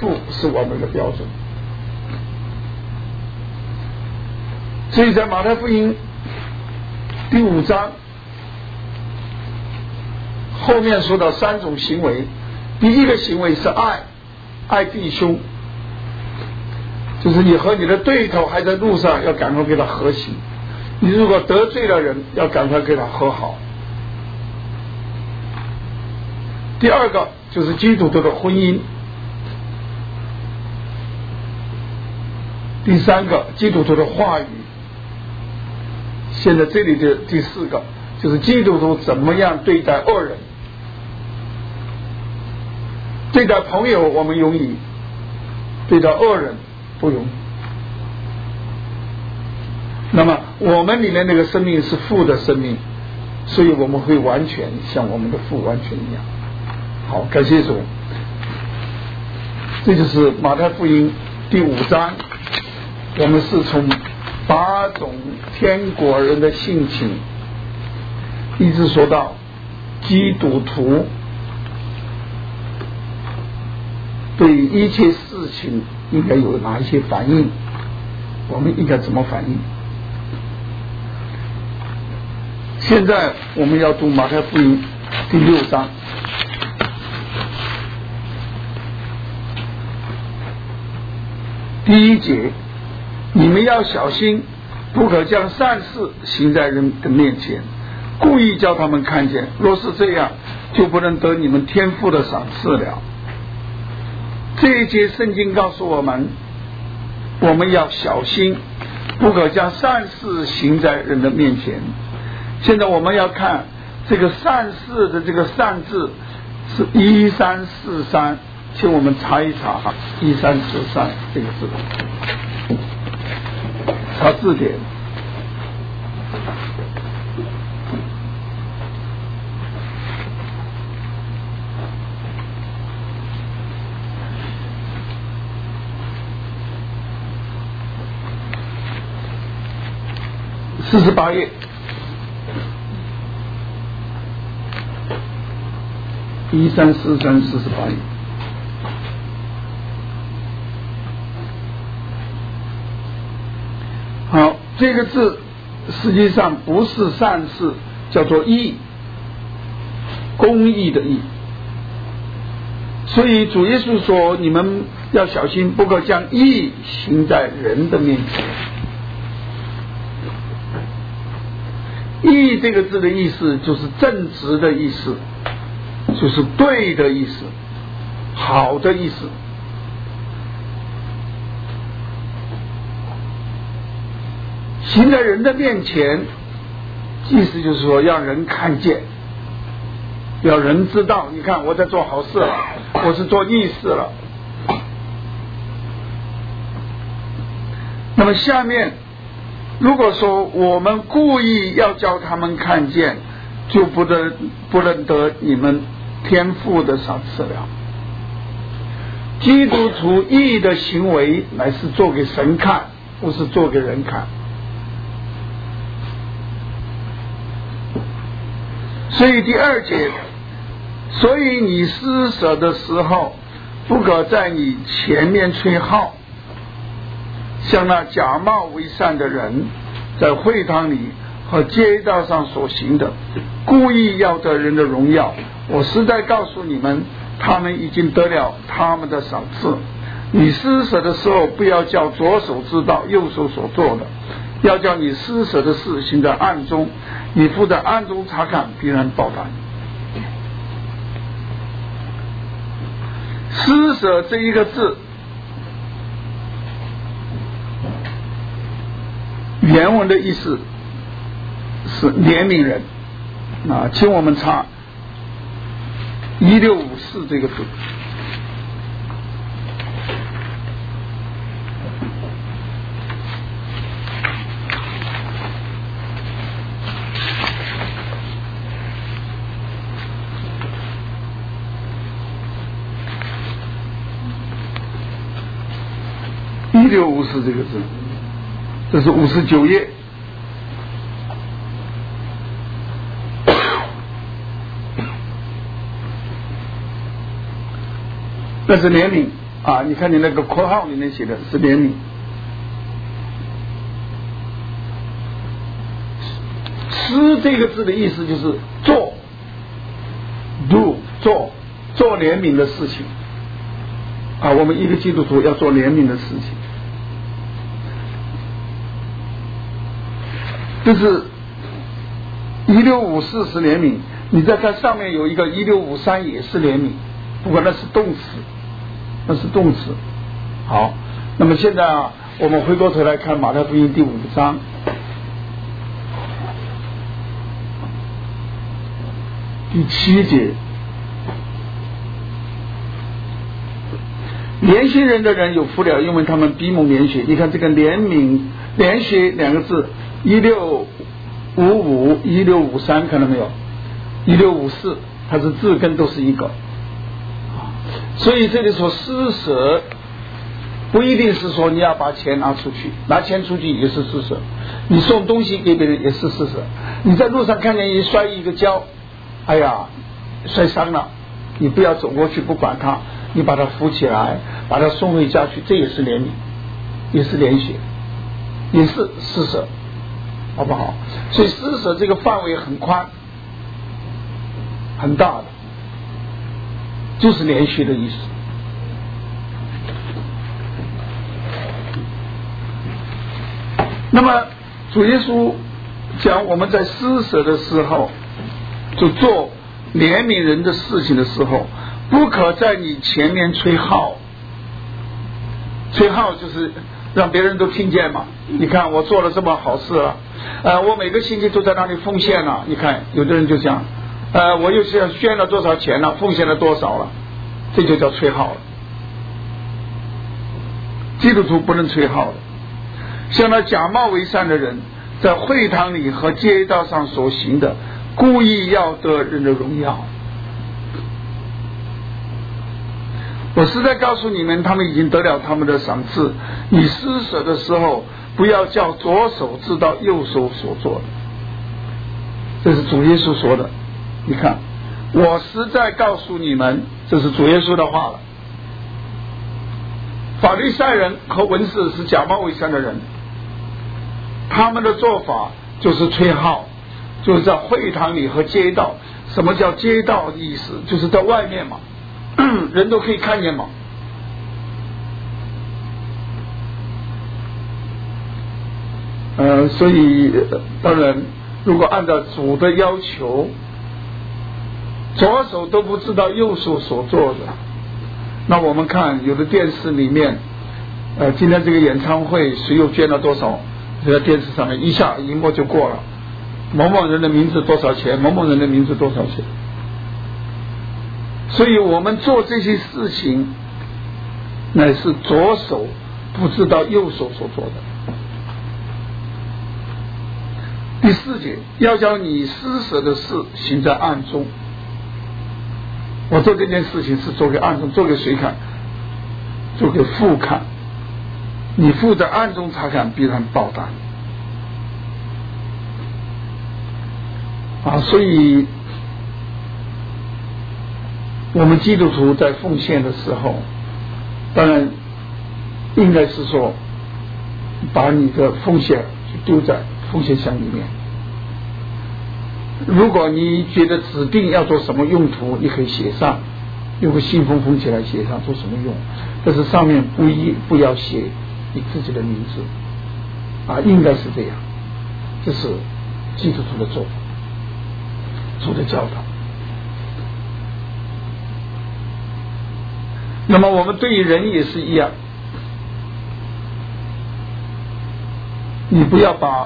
父是我们的标准。所以在马太福音第5章后面说到3种行为，第一个行为是爱弟兄，就是你和你的对头还在路上，要赶快给他和谐；你如果得罪了人，要赶快给他和好。第二个就是基督徒的婚姻，第三个基督徒的话语。现在这里的第4个就是基督徒怎么样对待恶人。对待朋友我们容易，对待恶人不容易。那么我们里面那个生命是父的生命，所以我们会完全像我们的父完全一样。好，感谢主。这就是马太福音第5章，我们是从8种天国人的性情一直说到基督徒对于一切事情应该有哪一些反应，我们应该怎么反应。现在我们要读马太福音第6章。第1节，你们要小心，不可将善事行在人的面前，故意叫他们看见，若是这样，就不能得你们天父的赏赐了。这一节圣经告诉我们，我们要小心，不可将善事行在人的面前。现在我们要看这个善事的这个善字是1343，请我们查一查1343这个字，查字典。48页134348页。好，这个字实际上不是善事，叫做义，公义的义。所以主耶稣说，你们要小心，不可将义行在人的面前。义这个字的意思就是正直的意思，就是对的意思，好的意思。行在人的面前，意思就是说让人看见，要人知道，你看我在做好事了，我是做义事了。那么下面如果说我们故意要叫他们看见，就不能得你们天父的赏赐了。基督徒义的行为乃是做给神看，不是做给人看。所以第2节，所以你施舍的时候，不可在你前面吹号，像那假冒为善的人在会堂里和街道上所行的，故意要得人的荣耀。我实在告诉你们，他们已经得了他们的赏赐。你施舍的时候，不要叫左手知道右手所做的，要叫你施舍的事行在暗中，你父在暗中查看，必然报答你。施舍这一个字，原文的意思是怜悯人啊，请我们查1654这个字。1654这个字，这是59页。那是怜悯， 啊，你看你那个括号里面写的是怜悯。施这个字的意思就是做 ，do 做怜悯的事情啊。我们一个基督徒要做怜悯的事情，这是1654是怜悯。你再看上面有一个1653也是怜悯，不过那是动词，那是动词。好，那么现在啊，我们回过头来看马太福音第5章。第7节，怜悯人的人有福了，因为他们必蒙怜恤。你看这个怜悯怜恤两个字，1655、1653看到没有？1654它是字根都是一个，所以这里说施舍不一定是说你要把钱拿出去，拿钱出去也是施舍，你送东西给别人也是施舍。你在路上看见一摔一个跤，哎呀，摔伤了，你不要走过去不管他，你把他扶起来，把他送回家去，这也是怜悯，也是怜恤，也是施舍，好不好？所以施舍这个范围很宽很大的，就是怜恤的意思。那么主耶稣讲我们在施舍的时候，就做怜悯人的事情的时候，不可在你前面吹号。吹号就是让别人都听见嘛。你看我做了这么好事了，我每个星期都在那里奉献了。你看有的人就讲，我又是捐了多少钱了，奉献了多少了，这就叫吹号了。基督徒不能吹号的。像那假冒为善的人，在会堂里和街道上所行的，故意要得人的荣耀。我实在告诉你们，他们已经得了他们的赏赐。你施舍的时候，不要叫左手知道右手所做的。这是主耶稣说的。你看，我实在告诉你们，这是主耶稣的话了。法利赛人和文士是假冒为善的人，他们的做法就是吹号，就是在会堂里和街道。什么叫街道的意思？就是在外面嘛，人都可以看见嘛。所以当然，如果按照主的要求，左手都不知道右手所做的，那我们看有的电视里面，今天这个演唱会谁又捐了多少，在电视上面一下荧幕就过了，某某人的名字多少钱，某某人的名字多少钱。所以我们做这些事情，乃是左手不知道右手所做的。第4节，要叫你施舍的事行在暗中。我做这件事情是做给暗中，做给谁看？做给父看。你父在暗中查看，必然报答所以我们基督徒在奉献的时候，当然应该是说把你的奉献丢在奉献箱里面。如果你觉得指定要做什么用途，你可以写上，用个信封封起来写上做什么用，但是上面不要写你自己的名字应该是这样。这是基督徒的做法，主的教导。那么我们对于人也是一样，你不要把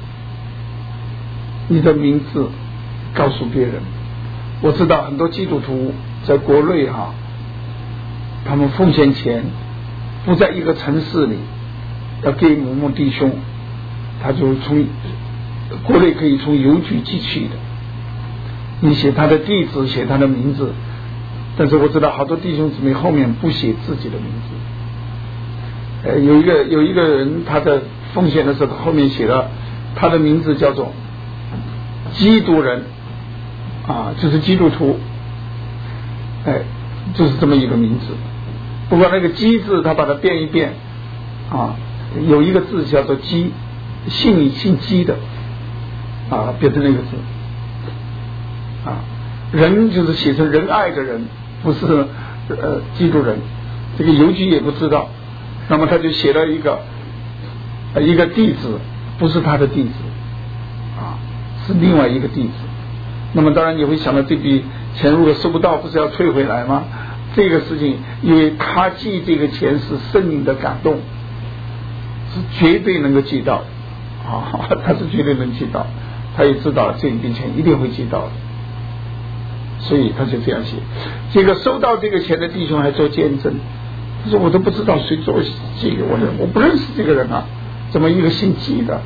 你的名字告诉别人。我知道很多基督徒在国内他们奉献钱不在一个城市里，要给某某弟兄，他就从国内可以从邮局寄去的，你写他的地址，写他的名字。但是我知道好多弟兄姊妹后面不写自己的名字。有一个人他在奉献的时候后面写了他的名字叫做基督人就是基督徒，就是这么一个名字。 不过那个鸡字他把它变一变啊，有一个字叫做鸡，姓鸡的啊，变成那个字啊，人就是写成仁爱的人，不是基督人。这个邮局也不知道，那么他就写了一个地址，不是他的地址啊，是另外一个地址。那么当然你会想到这笔钱如果收不到，不是要退回来吗？这个事情，因为他寄这个钱是圣灵的感动，是绝对能够寄到啊，他是绝对能寄到，他也知道这一笔钱一定会寄到的，所以他就这样写。这个收到这个钱的弟兄还做见证，他说我都不知道谁做寄给我的，我不认识这个人啊，怎么一个姓季的？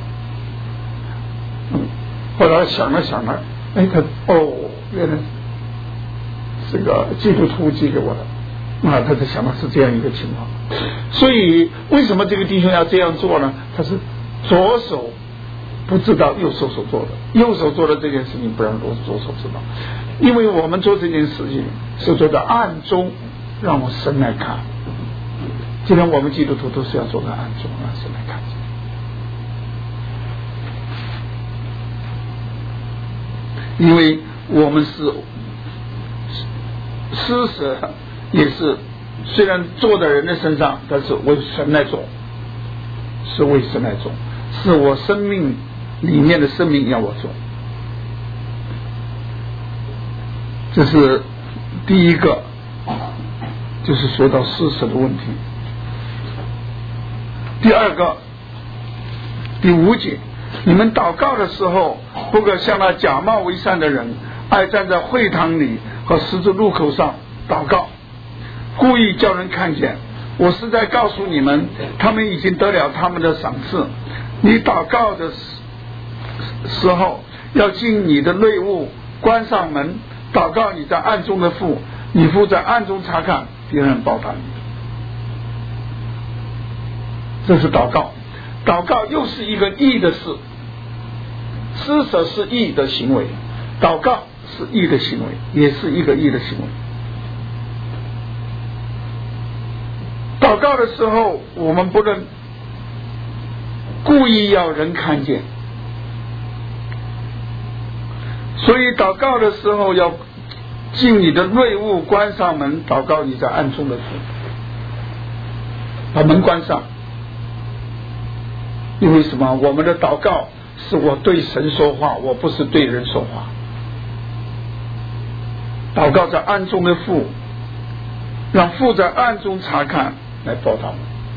后来想了，哎，他原来这个基督徒寄给我的啊，他才想到是这样一个情况。所以为什么这个弟兄要这样做呢？他是左手不知道右手所做的，右手做的这件事情不让左手知道，因为我们做这件事情是做在暗中，让我神来看。既然我们基督徒都是要做在暗中，让神来看见，因为我们是施舍，也是虽然做在人的身上，但是为神来做，是为神来做，是我生命里面的生命要我做。这是第一个，就是说到施舍的问题。第二个，第5节，你们祷告的时候，不可像那假冒为善的人，爱站在会堂里和十字路口上祷告，故意叫人看见。我是在告诉你们，他们已经得了他们的赏赐。你祷告的时候，要进你的内屋，关上门，祷告你在暗中的父，你父在暗中查看，别人报答你。这是祷告，祷告又是一个义的事，施舍是义的行为，祷告是义的行为，也是一个义的行为。祷告的时候，我们不能故意要人看见，所以祷告的时候要进你的内屋，关上门，祷告你在暗中的父，把门关上。因为什么？我们的祷告是我对神说话，我不是对人说话。祷告在暗中的父，让父在暗中查看来报答我。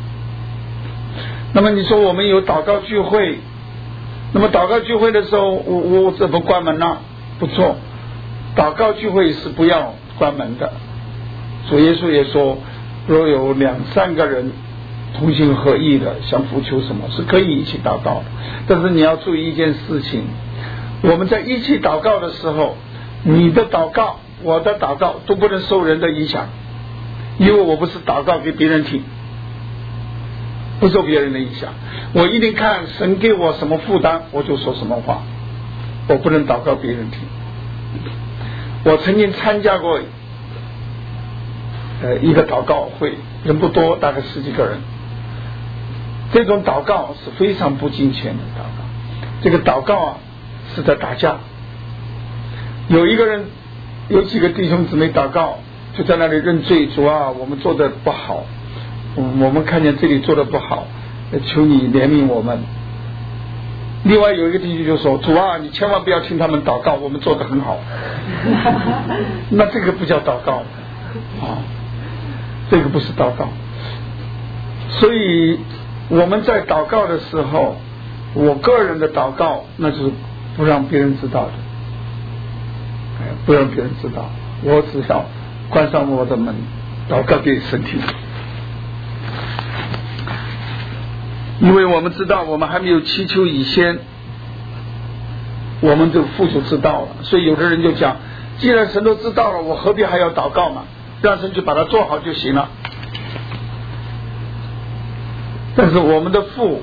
那么你说我们有祷告聚会，那么祷告聚会的时候，我怎么关门呢？不错，祷告聚会是不要关门的。主耶稣也说，若有2、3个人同心合意的想呼求什么，是可以一起祷告的。但是你要注意一件事情，我们在一起祷告的时候，你的祷告我的祷告都不能受人的影响，因为我不是祷告给别人听，不受别人的影响，我一定看神给我什么负担，我就说什么话，我不能祷告别人听。我曾经参加过一个祷告会，人不多，大概10几个人。这种祷告是非常不敬虔的祷告，这个祷告啊是在打架。有几个弟兄姊妹祷告，就在那里认罪，主啊，我们做的不好，我们看见这里做的不好，求你怜悯我们。另外有一个弟兄就说，主啊，你千万不要听他们祷告，我们做的很好。那这个不叫祷告啊，这个不是祷告。所以我们在祷告的时候，我个人的祷告那就是不让别人知道的，不让别人知道，我只要关上我的门，祷告给神听。因为我们知道我们还没有祈求以先，我们就父就知道了。所以有的人就讲，既然神都知道了，我何必还要祷告嘛，让神去把它做好就行了。但是我们的父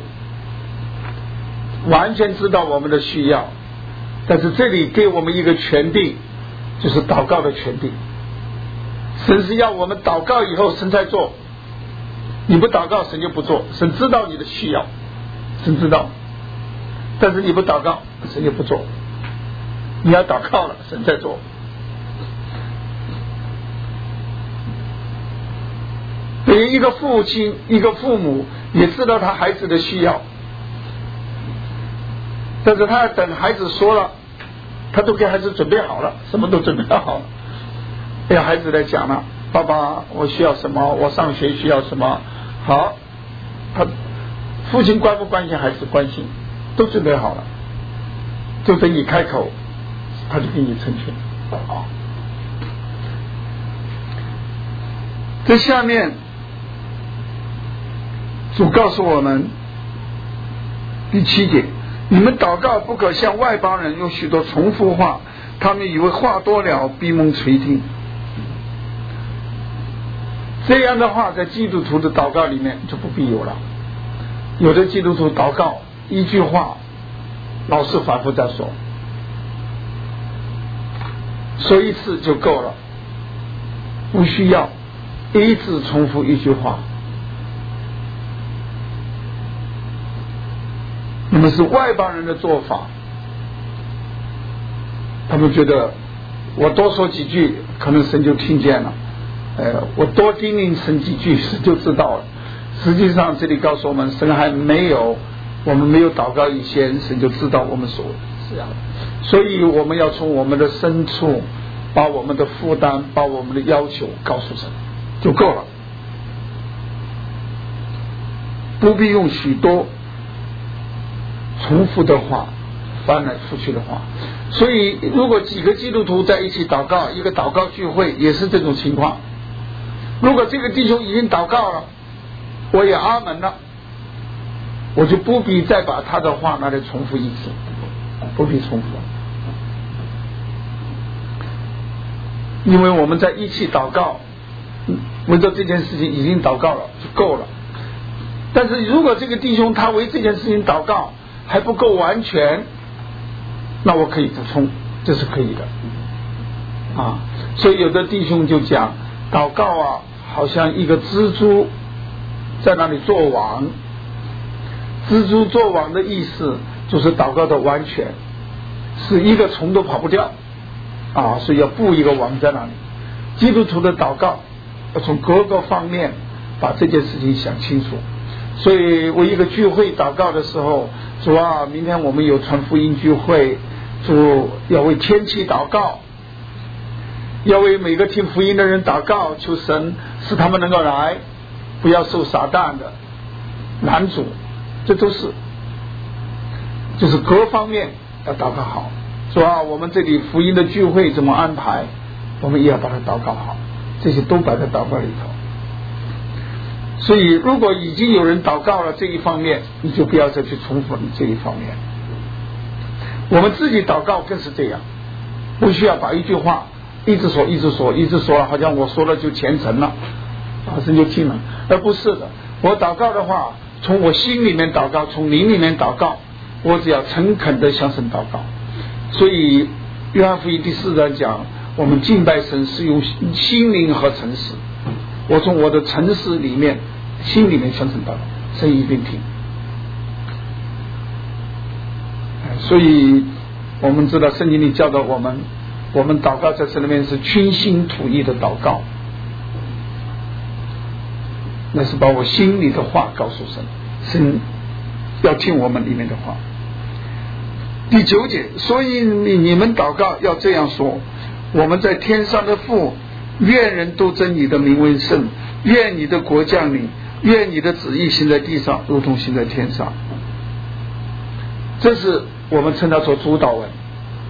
完全知道我们的需要，但是这里给我们一个权柄，就是祷告的权柄。神是要我们祷告以后神才做， 你不祷告，神就不做。神知道你的需要，神知道，但是你不祷告，神就不做。你要祷告了，神在做。对于一个父亲、一个父母，也知道他孩子的需要，但是他等孩子说了，他都给孩子准备好了，什么都准备好了。哎呀，孩子来讲了，爸爸，我需要什么？我上学需要什么？好，他父亲关不关心孩子？关心，都准备好了，就等你开口，他就给你成全。好，这下面主告诉我们第7节，你们祷告不可像外邦人用许多重复话，他们以为话多了闭蒙垂听。这样的话在基督徒的祷告里面就不必有了。有的基督徒祷告一句话老是反复在说，说一次就够了，不需要一直重复一句话。那么是外邦人的做法，他们觉得我多说几句可能神就听见了，我多叮咛神几句神就知道了。实际上这里告诉我们，神还没有，我们没有祷告以前，神就知道我们所这样，所以我们要从我们的深处把我们的负担，把我们的要求告诉神就够了，不必用许多重复的话，翻来覆去的话。所以如果几个基督徒在一起祷告，一个祷告聚会也是这种情况。如果这个弟兄已经祷告了，我也阿门了，我就不必再把他的话拿来重复一次，不必重复，因为我们在一起祷告，为着这件事情已经祷告了就够了。但是如果这个弟兄他为这件事情祷告还不够完全，那我可以补充，这是可以的啊。所以有的弟兄就讲，祷告啊好像一个蜘蛛在那里做网，蜘蛛做网的意思就是祷告的完全，是一个虫都跑不掉啊，所以要布一个网在那里。基督徒的祷告要从各个方面把这件事情想清楚。所以我一个聚会祷告的时候，主啊，明天我们有传福音聚会，主要为天气祷告，要为每个听福音的人祷告，求神使他们能够来，不要受撒旦的拦阻。这都是就是各方面要祷告好。主啊，我们这里福音的聚会怎么安排，我们也要把它祷告好，这些都摆在祷告里头。所以如果已经有人祷告了这一方面，你就不要再去重复这一方面。我们自己祷告更是这样，不需要把一句话一直说一直说一直说，好像我说了就虔诚了啊，神就听了，而不是的。我祷告的话，从我心里面祷告，从灵里面祷告，我只要诚恳的向神祷告。所以约翰福音第4章讲，我们敬拜神是用心灵和诚实。我从我的诚实里面心里面向神祷告，神一定听。所以我们知道圣经里教导我们，我们祷告在神里面是倾心吐意的祷告，那是把我心里的话告诉神，神要听我们里面的话。第9节，所以你们祷告要这样说，我们在天上的父，愿人都称你的名为圣，愿你的国降临，愿你的旨意行在地上如同行在天上。这是我们称它做主祷文。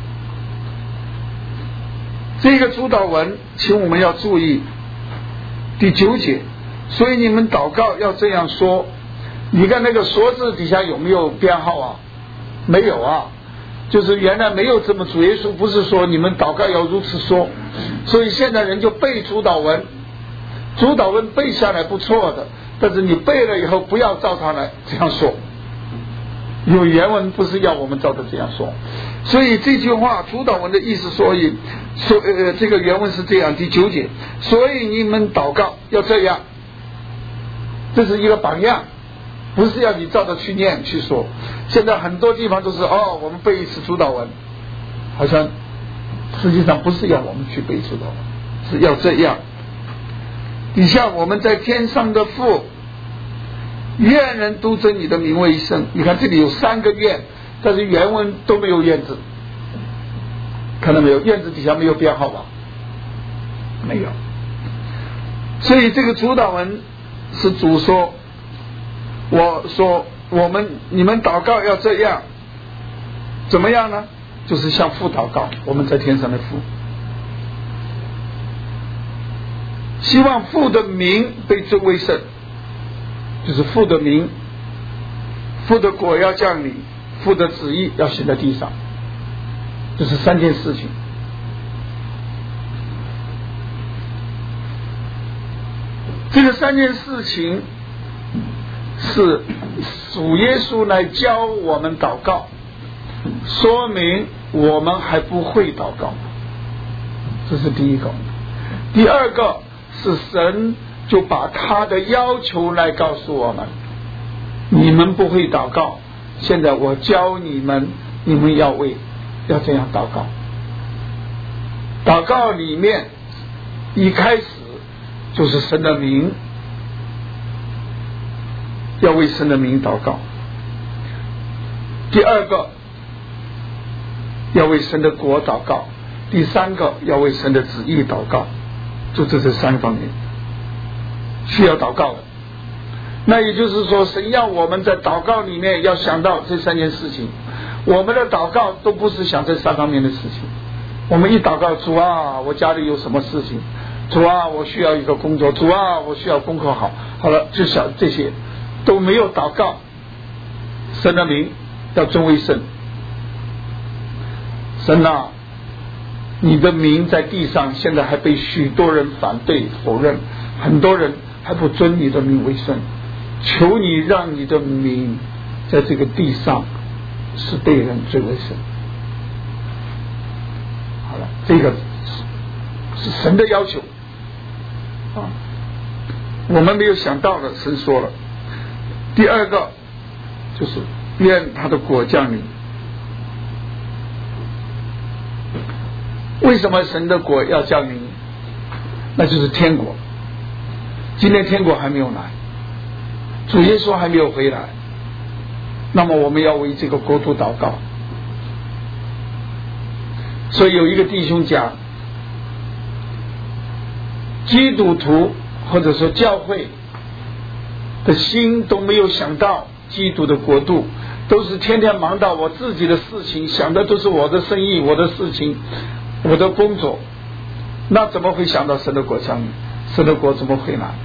这个主祷文请我们要注意第9节，所以你们祷告要这样说。你看那个说字底下有没有编号啊？没有啊，就是原来没有这么，主耶稣不是说你们祷告要如此说，所以现在人就背主祷文。主祷文背下来不错的，但是你背了以后不要照他来这样说，因为原文不是要我们照着这样说。所以这句话主祷文的意思，这个原文是这样，第9节，所以你们祷告要这样， 这是一个榜样，不是要你照着去念去说。现在很多地方都是我们背一次主祷文，好像实际上不是要我们去背主祷文，是要这样。底下我们在天上的父，愿人都尊你的名为圣。你看这里有3个愿，但是原文都没有愿字，看到没有？愿字底下没有编号吧？没有。所以这个主祷文是主说，我说你们祷告要这样，怎么样呢？就是向父祷告，我们在天上的父，希望父的名被尊为圣，就是父的名，父的国要降临，父的旨意要行在地上，这是3件事情。这个3件事情是主耶稣来教我们祷告，说明我们还不会祷告，这是第一个。第二个是神就把他的要求来告诉我们，你们不会祷告，现在我教你们，你们要这样祷告。祷告里面一开始就是神的名，要为神的名祷告。第二个要为神的国祷告，第3个要为神的旨意祷告，就这3方面需要祷告的。那也就是说，神要我们在祷告里面要想到这3件事情。我们的祷告都不是想这3方面的事情。我们一祷告，主啊，我家里有什么事情，主啊，我需要一个工作，主啊，我需要功课好，好了，就想这些，都没有祷告神的名要尊为圣。神啊，你的名在地上现在还被许多人反对否认，很多人还不尊你的名为圣，求你让你的名在这个地上是被人尊为圣。好了，这个是神的要求啊，我们没有想到的，神说了。第二个就是愿他的国降临。为什么神的国要降临？那就是天国。今天天国还没有来，主耶稣还没有回来，那么我们要为这个国度祷告。所以有一个弟兄讲，基督徒或者说教会的心都没有想到基督的国度，都是天天忙到我自己的事情，想的都是我的生意，我的事情，我的工作，那怎么会想到神的国降临？神的国怎么会来？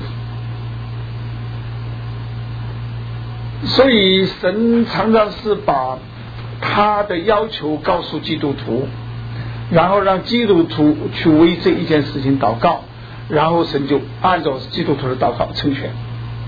所以神常常是把他的要求告诉基督徒，然后让基督徒去为这一件事情祷告，然后神就按照基督徒的祷告成全。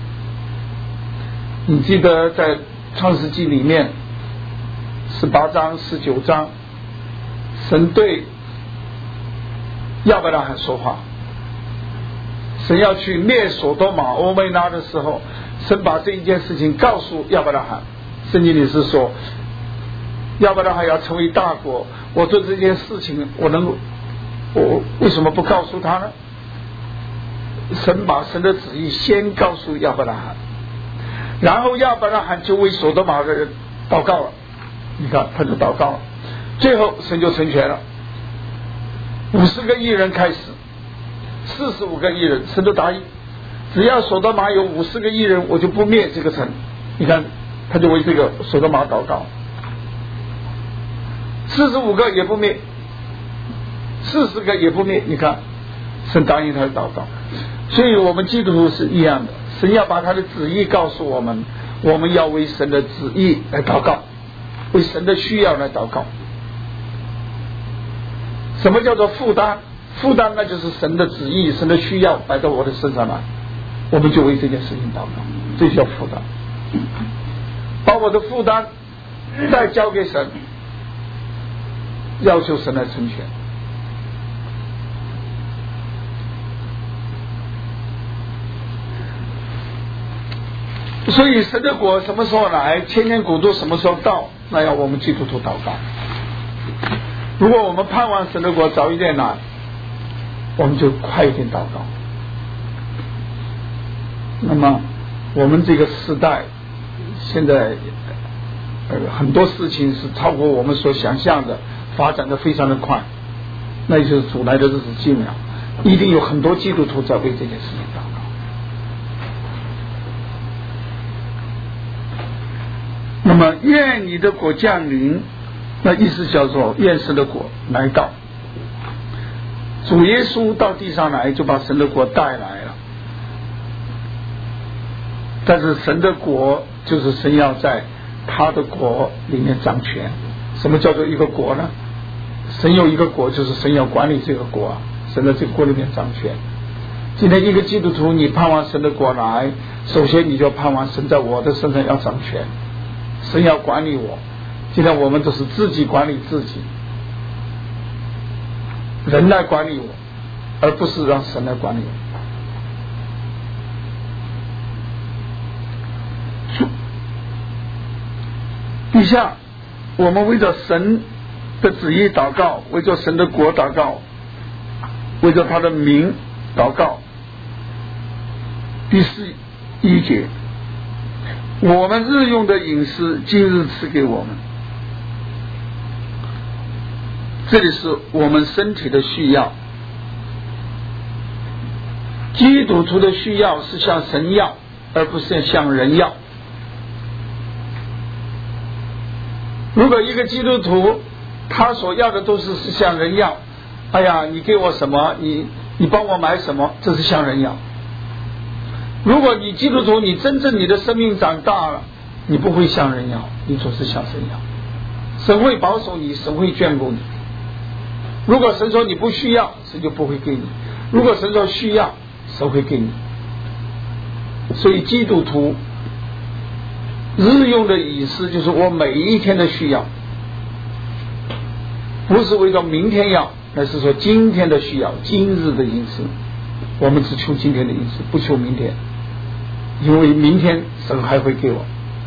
你记得在创世纪里面18章19章，神对亚伯拉罕说话，神要去灭所多玛欧美拉的时候，神把这一件事情告诉亚伯拉罕。圣经里是说亚伯拉罕要成为大国，我做这件事情我为什么不告诉他呢？神把神的旨意先告诉亚伯拉罕，然后亚伯拉罕就为所多玛的人祷告了。你看他就祷告了，最后神就成全了。50个义人开始，45个义人，神都答应，只要所多玛有50个义人，我就不灭这个城。你看他就为这个所多玛祷告，45个也不灭，40个也不灭。你看神答应他的祷告。所以我们基督徒是一样的，神要把他的旨意告诉我们，我们要为神的旨意来祷告，为神的需要来祷告。什么叫做负担？负担那就是神的旨意，神的需要摆到我的身上来，我们就为这件事情祷告，这叫负担。把我的负担再交给神，要求神来成全。 所以神的国什么时候来，千年国度什么时候到，那要我们基督徒祷告。如果我们盼望神的国早一点来，我们就快一点祷告。那么我们这个时代现在很多事情是超过我们所想象的，发展的非常的快，那就是主来的日子近了，一定有很多基督徒在为这件事情祷告。那么愿你的国降临，那意思叫做愿神的国来到。主耶稣到地上来就把神的国带来了，但是神的国就是神要在他的国里面掌权。什么叫做一个国呢？神有一个国，就是神要管理这个国，神在这个国里面掌权。今天一个基督徒，你盼望神的国来，首先你就盼望神在我的身上要掌权，神要管理我。今天我们都是自己管理自己，人来管理我，而不是让神来管理我。以下我们为着神的旨意祷告，为着神的国祷告，为着他的名祷告。第41节，我们日用的饮食今日赐给我们。这里是我们身体的需要，基督徒的需要是向神要，而不是向人要。如果一个基督徒他所要的都是向人要，哎呀，你给我什么，你帮我买什么，这是向人要。如果你基督徒，你真正你的生命长大了，你不会向人要，你总是向神要。神会保守你，神会眷顾你。如果神说你不需要，神就不会给你；如果神说需要，神会给你。所以基督徒日用的饮食就是我每一天的需要，不是为了明天要，而是说今天的需要，今日的饮食。我们只求今天的饮食，不求明天，因为明天神还会给我。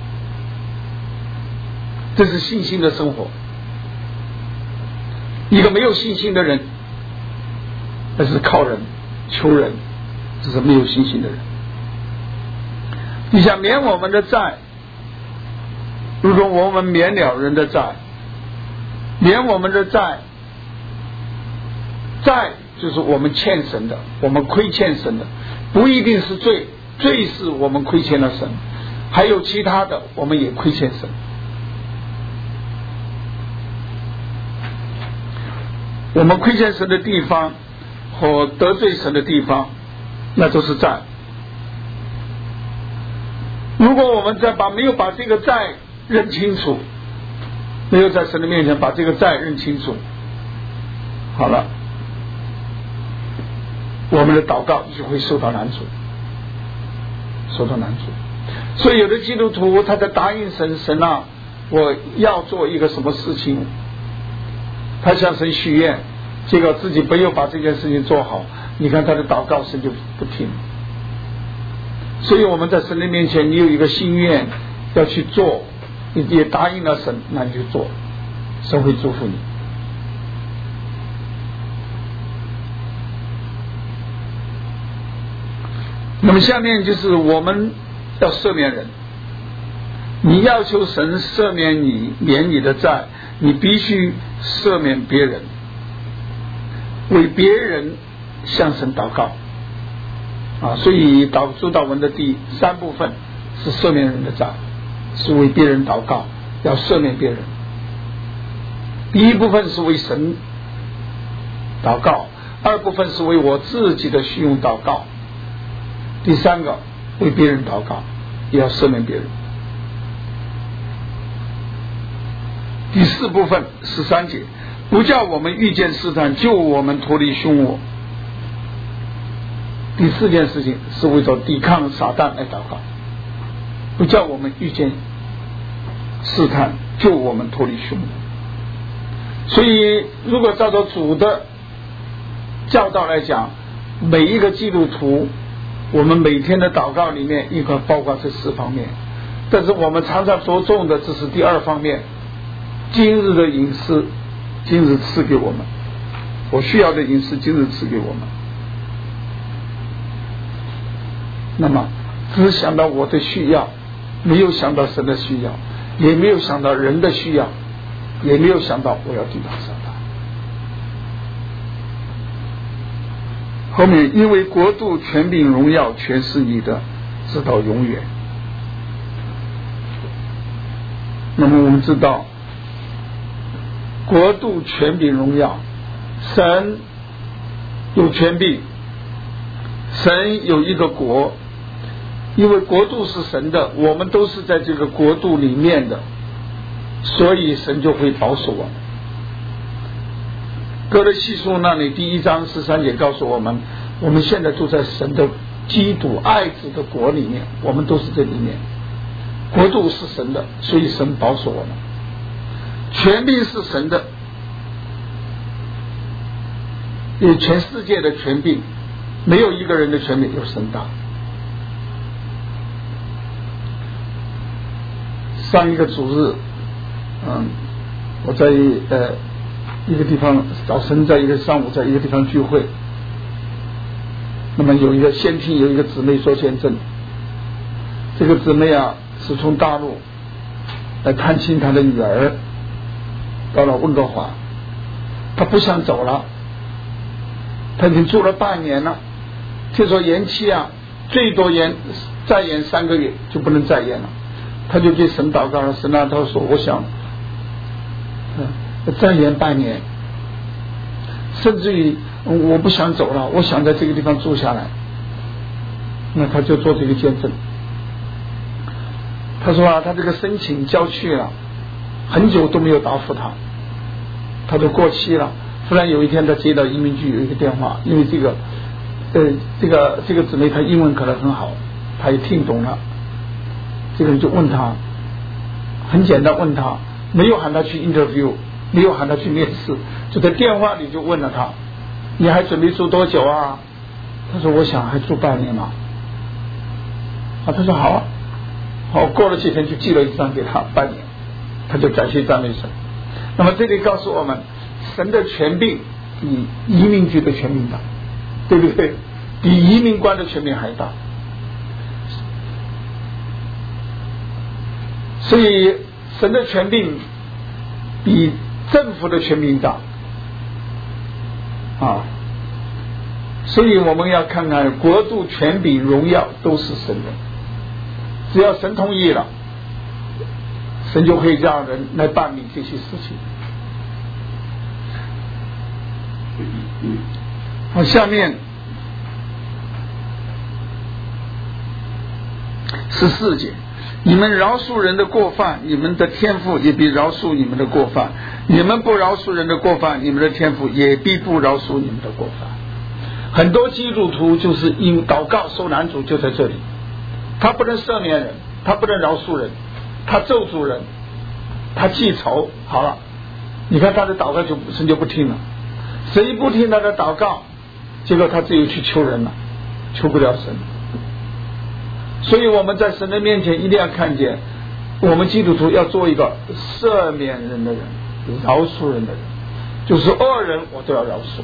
这是信心的生活。一个没有信心的人，那是靠人求人，这是没有信心的人。你想免我们的债，如同我们免了人的债，免我们的债，债就是我们欠神的，我们亏欠神的，不一定是罪，罪是我们亏欠了神，还有其他的我们也亏欠神。我们亏欠神的地方和得罪神的地方，那都是债。如果我们没有把这个债认清楚，没有在神的面前把这个债认清楚，好了，我们的祷告就会受到难阻，受到难阻。所以有的基督徒他在答应神，神啊，我要做一个什么事情，他向神许愿，结果自己没有把这件事情做好，你看他的祷告神就不听。所以我们在神的面前，你有一个心愿要去做，你也答应了神，那你就做，神会祝福你。那么下面就是我们要赦免人，你要求神赦免你，免你的债，你必须赦免别人，为别人向神祷告啊。所以主祷文的第3部分是赦免人的债，是为别人祷告，要赦免别人。第1部分是为神祷告，2部分是为我自己的需用祷告，第3个为别人祷告，也要赦免别人。第4部分13节，不叫我们遇见试探，救我们脱离凶恶。第4件事情是为着抵抗撒旦来祷告，不叫我们遇见试探，救我们脱离凶恶。所以如果照着主的教导来讲，每一个基督徒我们每天的祷告里面应该包括这4方面，但是我们常常着重的这是第2方面，今日的饮食今日赐给我们，我需要的饮食今日赐给我们。那么只想到我的需要，没有想到神的需要，也没有想到人的需要，也没有想到我要抵挡撒旦。后面因为国度权柄荣耀全是你的，直到永远。那么我们知道国度权柄荣耀，神有权柄，神有一个国，因为国度是神的，我们都是在这个国度里面的，所以神就会保守我们。哥罗西书那里第1章13节告诉我们，我们现在住在神的基督爱子的国里面，我们都是这里面，国度是神的，所以神保守我们。权柄是神的，有全世界的权柄，没有一个人的权柄有神大。上一个主日，我在一个地方早晨，在一个上午在一个地方聚会，那么有一个先听有一个姊妹说见证，这个姊妹是从大陆来探亲她的女儿，到了温哥华，她不想走了，她已经住了半年了，听说延期最多再延3个月就不能再延了，她就对神祷告了，神她说我想再延半年，甚至于我不想走了，我想在这个地方住下来。那他就做这个见证，他说他这个申请交去了很久都没有答复他都过期了。忽然有一天他接到移民局有一个电话，因为这个姊妹她英文可能很好，她也听懂了，这个人就问他，很简单问他，没有喊他去 interview， 没有喊他去面试，就在电话里就问了他，你还准备住多久啊？他说我想还住半年嘛。他说好，过了几天就寄了一张给他半年，他就感谢赞美神。那么这里告诉我们，神的权柄比移民局的权柄大，对不对？比移民官的权柄还大。所以神的权柄比政府的权柄大所以我们要看看国度权柄荣耀都是神的，只要神同意了，神就会让人来办理这些事情。好，下面14节，你们饶恕人的过犯，你们的天父也必饶恕你们的过犯；你们不饶恕人的过犯，你们的天父也必不饶恕你们的过犯。很多基督徒就是因祷告受难主就在这里，他不能赦免人，他不能饶恕人，他咒诅人，他记仇，好了，你看他的祷告神就不听了，神一不听他的祷告，结果他只有去求人了，求不了神。所以我们在神的面前一定要看见，我们基督徒要做一个赦免人的人，饶恕人的人，就是恶人我都要饶恕，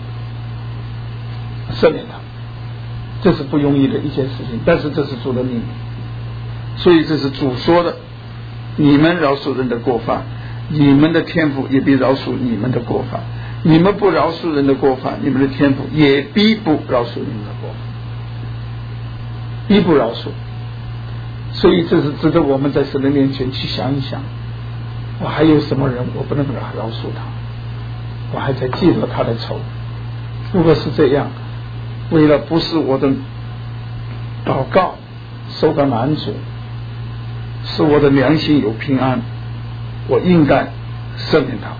赦免他，这是不容易的一件事情，但是这是主的命令，所以这是主说的，你们饶恕人的过犯，你们的天父也必饶恕你们的过犯；你们不饶恕人的过犯，你们的天父也必不饶恕你们的过犯，必不饶恕。所以这是值得我们在神的面前去想一想，我还有什么人我不能饶恕他，我还在记得他的仇。如果是这样，为了不是我的祷告受到难阻，使我的良心有平安，我应该赦免他。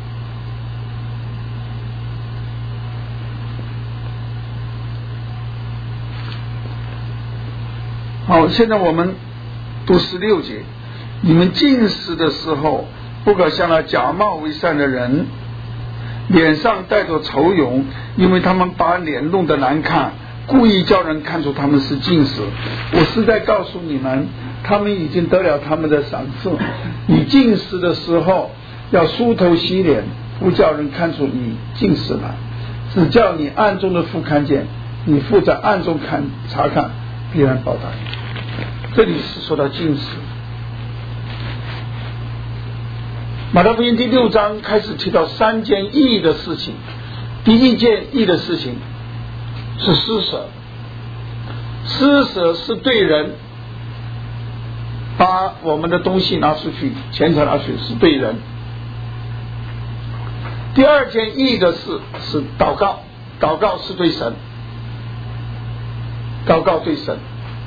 好，现在我们读16节，你们进食的时候，不可像那假冒为善的人，脸上带着愁容，因为他们把脸弄得难看， 故意叫人看出他们是禁食。我是在告诉你们，他们已经得了他们的赏赐。你禁食的时候要梳头洗脸，不叫人看出你禁食来，只叫你暗中的父看见，你父在暗中查看，必然报答你。这里是说到禁食。马太福音第6章开始提到3件义的事情。第一件义的事情是施舍，施舍是对人，把我们的东西拿出去，钱财拿出去，是对人。第二件义的事是祷告，祷告是对神，祷告对神，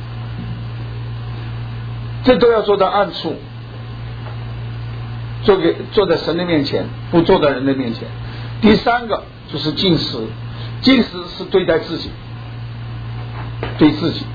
这都要做到暗处，坐在神的面前，不坐在人的面前。第三个就是禁食，禁食是对待自己，对自己。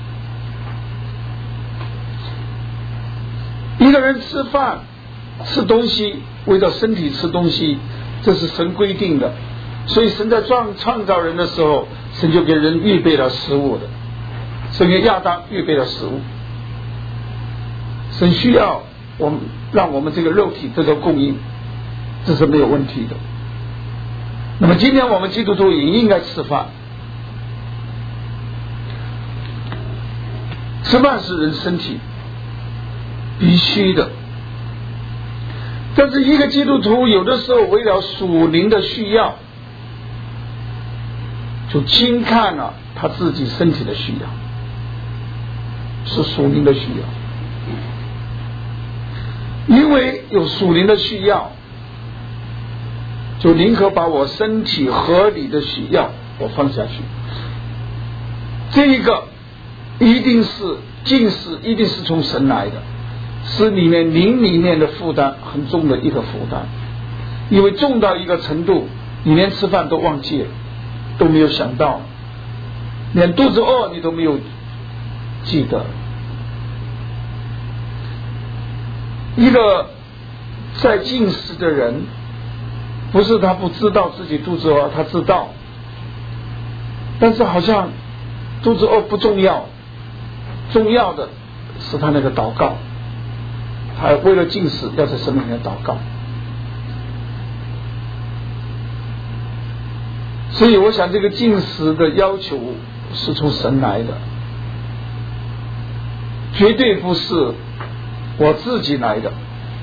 一个人吃饭吃东西，为了身体吃东西，这是神规定的。所以神在创造人的时候，神就给人预备了食物的，神给亚当预备了食物。神需要让我们这个肉体得到供应，这是没有问题的。那么今天我们基督徒也应该吃饭，吃饭是人身体必须的。但是一个基督徒有的时候为了属灵的需要，就轻看了他自己身体的需要，是属灵的需要。因为有属灵的需要，就宁可把我身体合理的需要我放下去。这一个一定是禁食，一定是从神来的，是灵里面的负担很重的一个负担。因为重到一个程度，你连吃饭都忘记了，都没有想到，连肚子饿你都没有记得。一个在禁食的人，不是他不知道自己肚子饿，他知道，但是好像肚子饿不重要，重要的是他那个祷告，他为了禁食要在神面前祷告。所以我想这个禁食的要求是从神来的，绝对不是我自己来的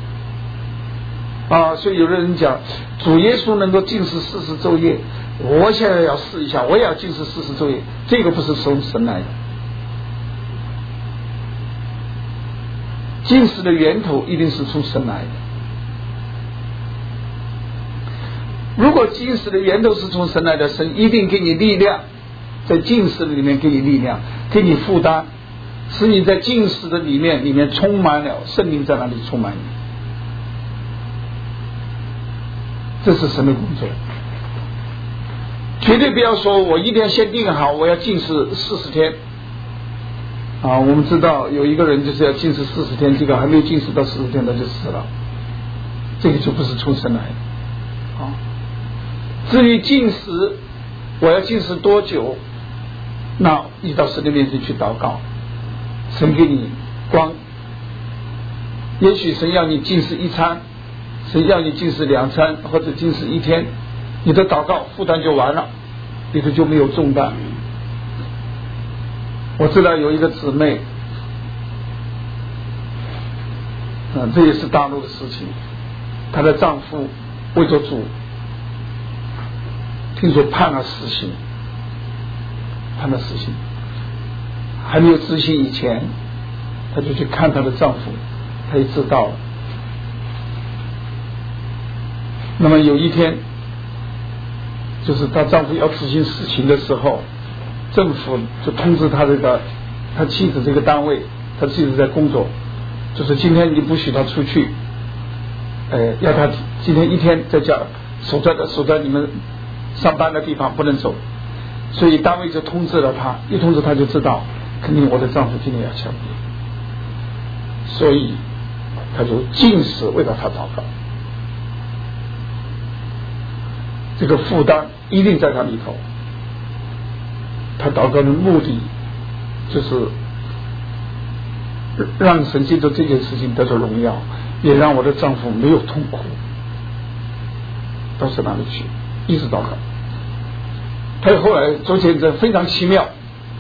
啊！所以有的人讲主耶稣能够禁食40昼夜，我现在要试一下，我也要禁食40昼夜，这个不是从神来的。禁食的源头一定是从神来的。如果禁食的源头是从神来的，神一定给你力量，在禁食里面给你力量，给你负担，使你在禁食的里面充满了圣灵，在那里充满你。这是神的工作。绝对不要说我一定要先定好我要禁食40天啊！我们知道有一个人就是要禁食40天，这个还没有禁食到40天他就死了，这个就不是从神来的啊。至于禁食我要禁食多久，那你到神的面前去祷告，神给你光。也许神要你禁食1餐，神要你禁食2餐，或者禁食1天，你的祷告负担就完了，你的就没有重担。我知道有一个姊妹，这也是大陆的事情，她的丈夫为着主，听说判了死刑，还没有执行以前，她就去看她的丈夫，她也知道了。那么有一天，就是她丈夫要执行死刑的时候，政府就通知她她妻子这个单位，她妻子在工作，就是今天你不许她出去，要她今天一天在家守在你们上班的地方不能走。所以单位就通知了她，一通知她就知道肯定我的丈夫今天要枪毙，所以她就禁食为了她祷告。这个负担一定在她里头。 他祷告的目的就是让神借着这件事情得到荣耀，也让我的丈夫没有痛苦。到神那里去，一直祷告。他后来做见证非常奇妙，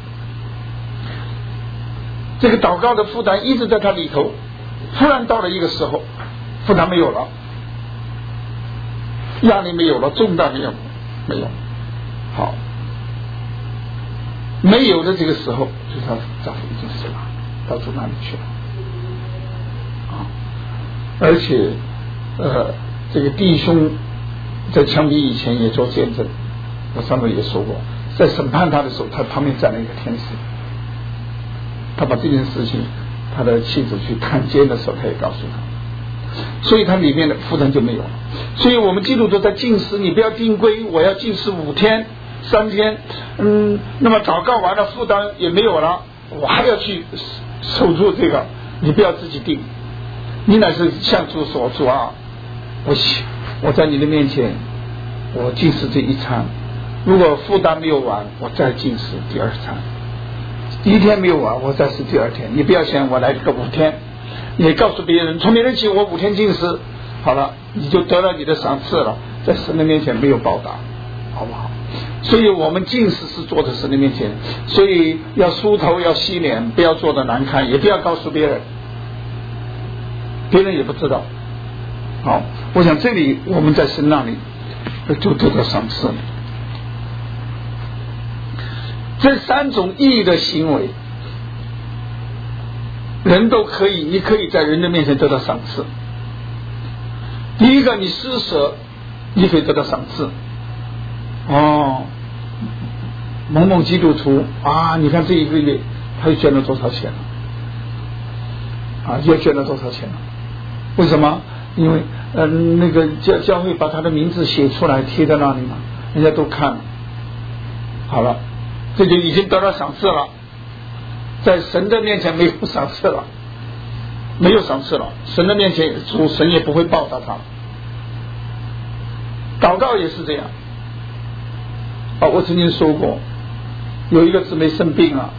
这个祷告的负担一直在他里头，突然到了一个时候，负担没有了，压力没有了，重担没有，好，没有的这个时候，就是他丈夫已经死了，到主那里去了啊！而且这个弟兄在枪毙以前也做见证，我上面也说过，在审判他的时候，他旁边站了一个天使，他把这件事情他的妻子去探监的时候，他也告诉他，所以他里面的负担就没有了。所以我们基督徒在禁食，你不要定规，我要禁食5天3天，那么祷告完了负担也没有了，我还要去守住这个，你不要自己定，你乃是向主说，主啊，我在你的面前，我禁食这一餐，如果负担没有完，我再禁食第2餐，第1天没有完，我再是第2天。你不要想我来个5天，你告诉别人，从明天起我5天禁食，好了，你就得了你的赏赐了，在神的面前没有报答，好不好？所以我们禁食是坐在神的面前，所以要梳头，要洗脸，不要做得难看，也不要告诉别人，别人也不知道。好，我想这里我们在神那里就得到赏赐了。这3种义的行为，人都可以，你可以在人的面前得到赏赐。第一个，你施舍，你可以得到赏赐。某某基督徒啊，你看这一个月他又捐了多少钱了？又捐了多少钱了？为什么？因为那个教会把他的名字写出来贴在那里嘛，人家都看了。好了，这就已经得到赏赐了，在神的面前没有赏赐了，没有赏赐了，神的面前主神也不会报答他。祷告也是这样。我曾经说过，有一个姊妹生病了，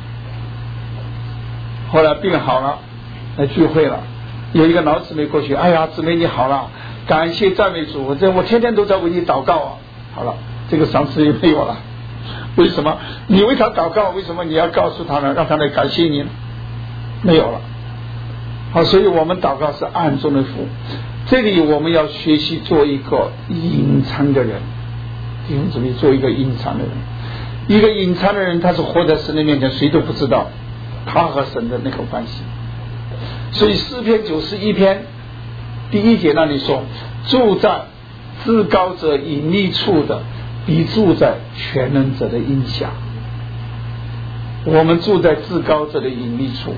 后来病好了，来聚会了，有一个老姊妹过去，哎呀，姊妹你好了，感谢赞美主，我天天都在为你祷告啊。好了，这个赏赐也没有了。为什么？你为他祷告，为什么你要告诉他呢？让他来感谢你呢？没有了。好，所以我们祷告是暗中的福。这里我们要学习做一个隐藏的人，弟兄姊妹，做一个隐藏的人。一个隐藏的人，他是活在神的面前，谁都不知道他和神的那个关系。所以诗篇91篇第1节那里说，住在至高者隐秘处的，比住在全能者的荫下。我们住在至高者的隐秘处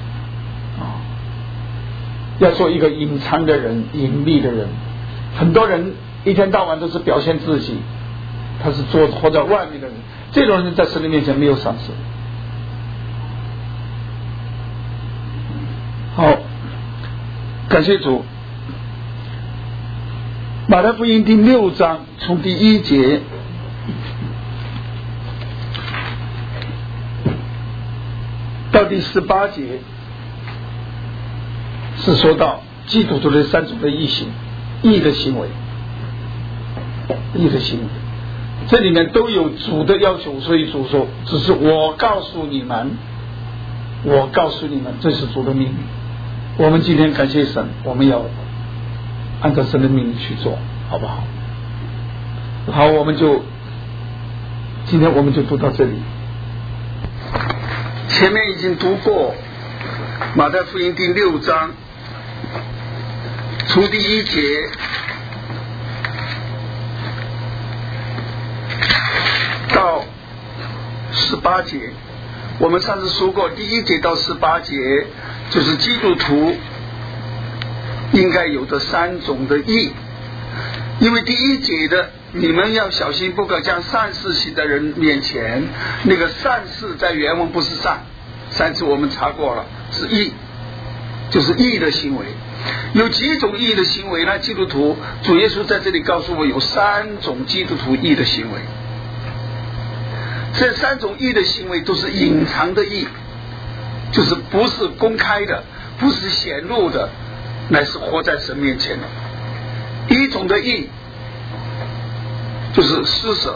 要做一个隐藏的人，隐秘的人。很多人一天到晚都是表现自己，他是活在外面的人，这种人在神的面前没有赏赐。好，感谢主。马太福音第6章从第1节到第18节是说到基督徒的3种的义的行为，这里面都有主的要求，所以主说，只是我告诉你们，这是主的命令。我们今天感谢神，我们要按照神的命令去做，好不好？好，今天我们就读到这里。前面已经读过马太福音第6章，从第1节到18节。我们上次说过，第1节到18节就是基督徒应该有的3种的义。因为第1节的，你们要小心，不可将善事行的人面前，那个善事在原文不是善，上次我们查过了，是义，就是义的行为。有几种义的行为呢？基督徒，主耶稣在这里告诉我有3种基督徒义的行为。 这3种义的行为都是隐藏的义，就是不是公开的，不是显露的，乃是活在神面前的。一种的义就是施舍，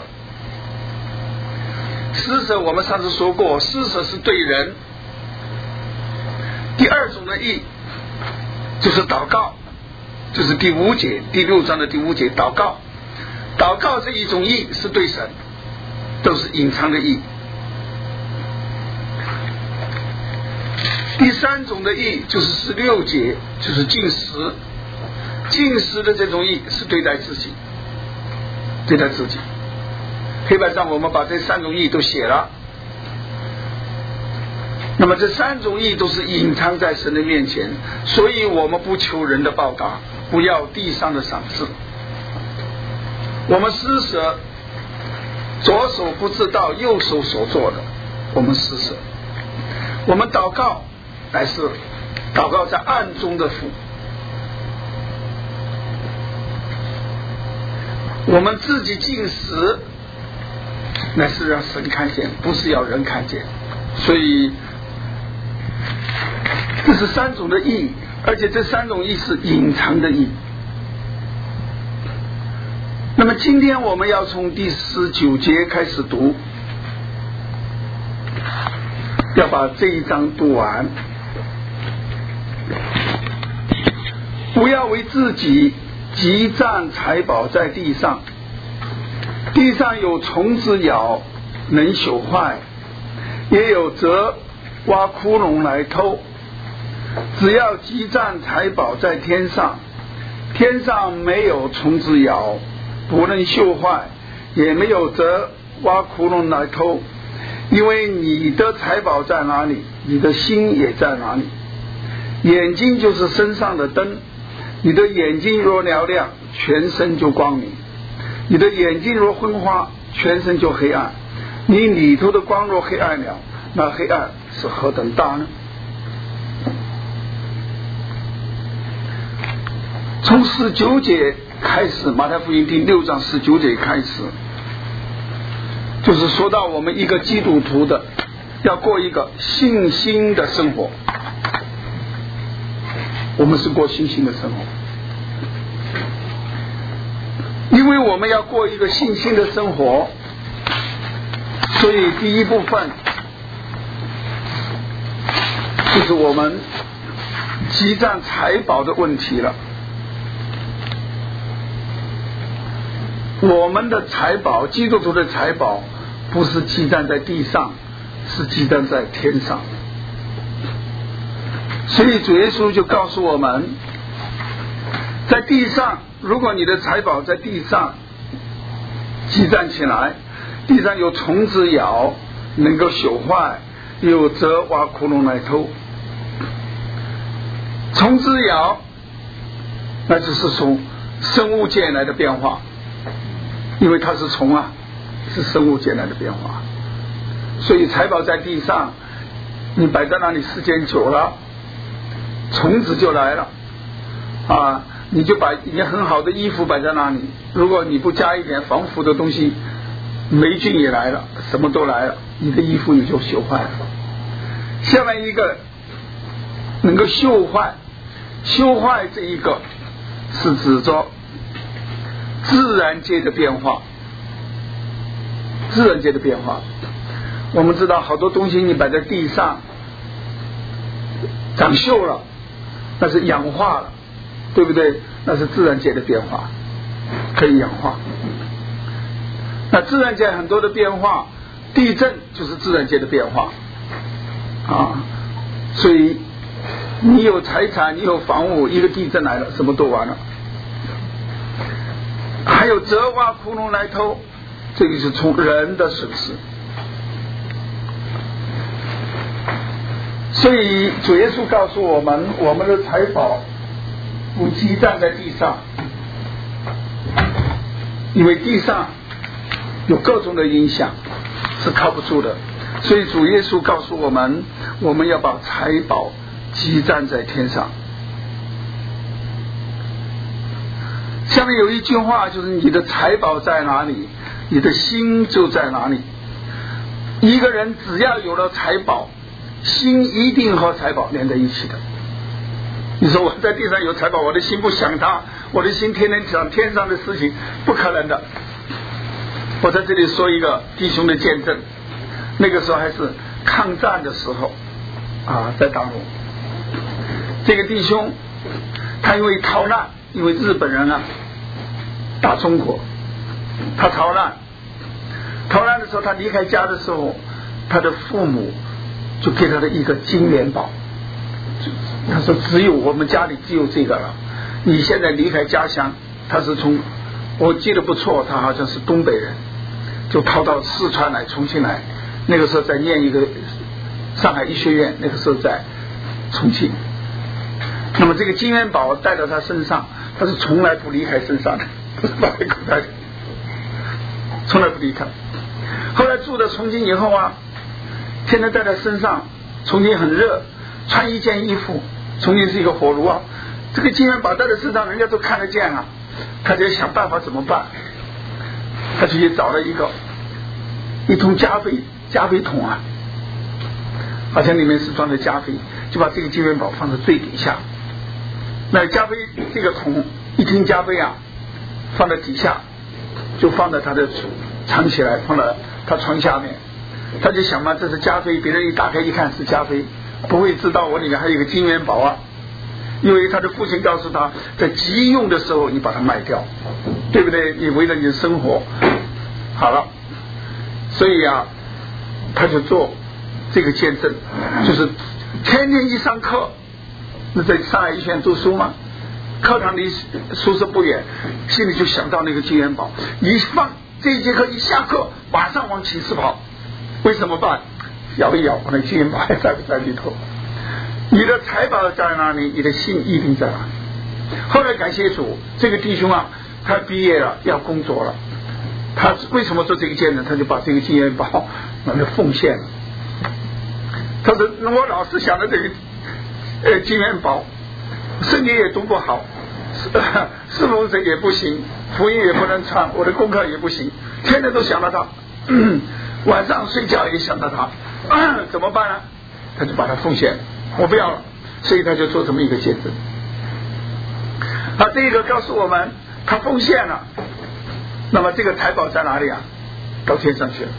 施舍我们上次说过，施舍是对人。第2种的义就是祷告，就是第5节第6章的第5节祷告。祷告这一种义是对神，都是隐藏的义。第3种的义就是16节，就是禁食。禁食的这种义是对待自己，对待自己。黑板上我们把这3种义都写了。那么这3种义都是隐藏在神的面前，所以我们不求人的报答，不要地上的赏赐。我们施舍，左手不知道右手所做的，我们施舍。我们祷告，乃是祷告在暗中的父。我们自己进食，乃是让神看见，不是要人看见。所以这是3种的义，而且这3种义是隐藏的义。那么今天我们要从第19节开始读，要把这一章读完。不要为自己积攒财宝在地上，地上有虫子咬，能朽坏；也有蜇挖窟窿来偷。只要积攒财宝在天上，天上没有虫子咬，不能朽坏，也没有蜇挖窟窿来偷。因为你的财宝在哪里，你的心也在哪里。眼睛就是身上的灯，你的眼睛若嘹亮，全身就光明；你的眼睛若昏花，全身就黑暗。你里头的光若黑暗了，那黑暗是何等大呢？从19节开始，马太福音第6章19节开始，就是说到我们一个基督徒的要过一个信心的生活。我们是过信心的生活，因为我们要过一个信心的生活，所以第一部分就是我们积攒财宝的问题了。我们的财宝，基督徒的财宝不是积攒在地上，是积攒在天上。所以主耶稣就告诉我们，在地上，如果你的财宝在地上积攒起来，地上有虫子咬，能够朽坏，有蜇挖窟窿来偷。虫子咬，那就是从生物界来的变化，因为它是虫啊，是生物界来的变化。所以财宝在地上，你摆在那里时间久了，虫子就来了啊！你就把你很好的衣服摆在那里，如果你不加一点防腐的东西，霉菌也来了，什么都来了，你的衣服也就朽坏了。下面一个能够锈坏这一个是指着自然界的变化。自然界的变化，我们知道好多东西你摆在地上长锈了，那是氧化了，对不对？那是自然界的变化，可以氧化。那自然界很多的变化，地震就是自然界的变化啊。所以你有财产，你有房屋，一个地震来了，什么都完了。还有蜇挖窟窿来偷，这个是从人的损失。所以主耶稣告诉我们，我们的财宝不积攒在地上，因为地上有各种的影响，是靠不住的。所以主耶稣告诉我们，我们要把财宝积攒在天上。下面有一句话，就是你的财宝在哪里，你的心就在哪里。 一个人只要有了财宝，心一定和财宝连在一起的。你说我在地上有财宝，我的心不想他，我的心天天想天上的事情，不可能的。我在这里说一个弟兄的见证，那个时候还是抗战的时候在大陆，这个弟兄他因为逃难，因为日本人打中国，他逃难的时候，他离开家的时候，他的父母就给他的一个金元宝，他说只有我们家里只有这个了，你现在离开家乡，他是从我记得不错，他好像是东北人，就逃到四川来重庆来，那个时候在念一个上海医学院，那个时候在重庆。那么这个金元宝带到他身上，他是从来不离开身上的，不是放在口袋里，从来不离开。后来住到重庆以后天天带在身上，重庆很热，穿一件衣服，重庆是一个火炉这个金元宝带在身上，人家都看得见他就想办法怎么办，他就去找了一桶加菲桶好像里面是装的加菲，就把这个金元宝放在最底下。那加菲这个桶一听加菲放在底下，就放在他的藏起来，放在他床下面。他就想这是加菲，别人一打开一看是加菲，不会知道我里面还有一个金元宝因为他的父亲告诉他，在急用的时候你把它卖掉，对不对？你为了你的生活好了，所以他就做这个见证，就是天天一上课，那在上海医学院读书嘛，课堂离宿舍不远，心里就想到那个金元宝，一放这一节课一下课，马上往寝室跑。为什么办？摇一摇，那金元宝还在不在里头？你的财宝在哪里，你的心一定在哪里。后来感谢主，这个弟兄他毕业了，要工作了。他为什么做这个见证？他就把这个金元宝拿来奉献了。他说我老是想着这个金元宝，圣经也读不好，侍奉者也不行，福音也不能传，我的功课也不行，天天都想到他，晚上睡觉也想到他，怎么办呢？他就把它奉献，我不要了，所以他就做这么一个见证。这个告诉我们，他奉献了，那么这个财宝在哪里到天上去了。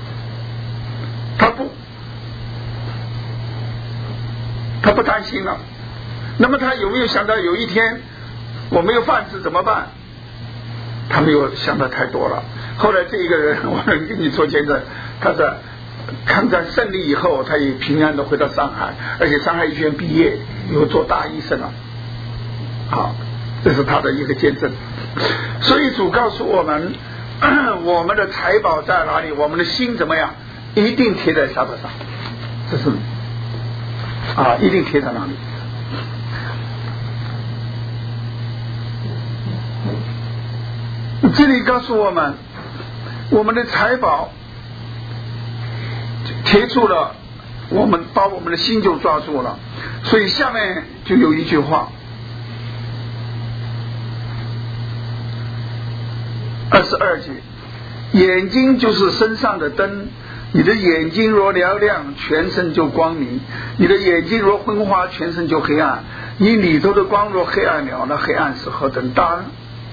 他不担心了。那么他有没有想到有一天我没有饭吃怎么办？他没有想到太多了。后来这一个人，我能跟你做见证，他在抗战胜利以后，他也平安的回到上海，而且上海医学院毕业，又做大医生了。好，这是他的一个见证。所以主告诉我们，我们的财宝在哪里，我们的心怎么样，一定贴在沙发上，这是一定贴在哪里。这里告诉我们，我们的财宝贴住了，我们把我们的心就抓住了。所以下面就有一句话，22节，眼睛就是身上的灯，你的眼睛若嘹亮，全身就光明；你的眼睛若昏花，全身就黑暗。你里头的光若黑暗了，那黑暗是何等大呢？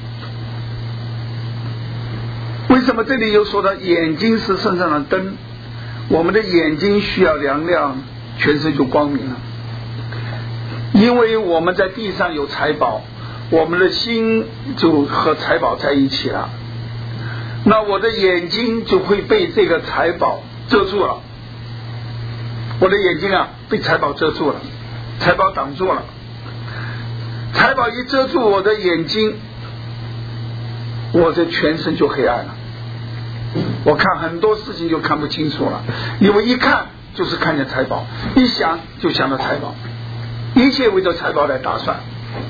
为什么这里又说到眼睛是身上的灯？我们的眼睛需要亮亮，全身就光明了。因为我们在地上有财宝，我们的心就和财宝在一起了，那我的眼睛就会被这个财宝遮住了。我的眼睛被财宝遮住了，财宝挡住了。财宝一遮住我的眼睛，我的全身就黑暗了，我看很多事情就看不清楚了，因为一看就是看见财宝，一想就想到财宝，一切围着财宝来打算，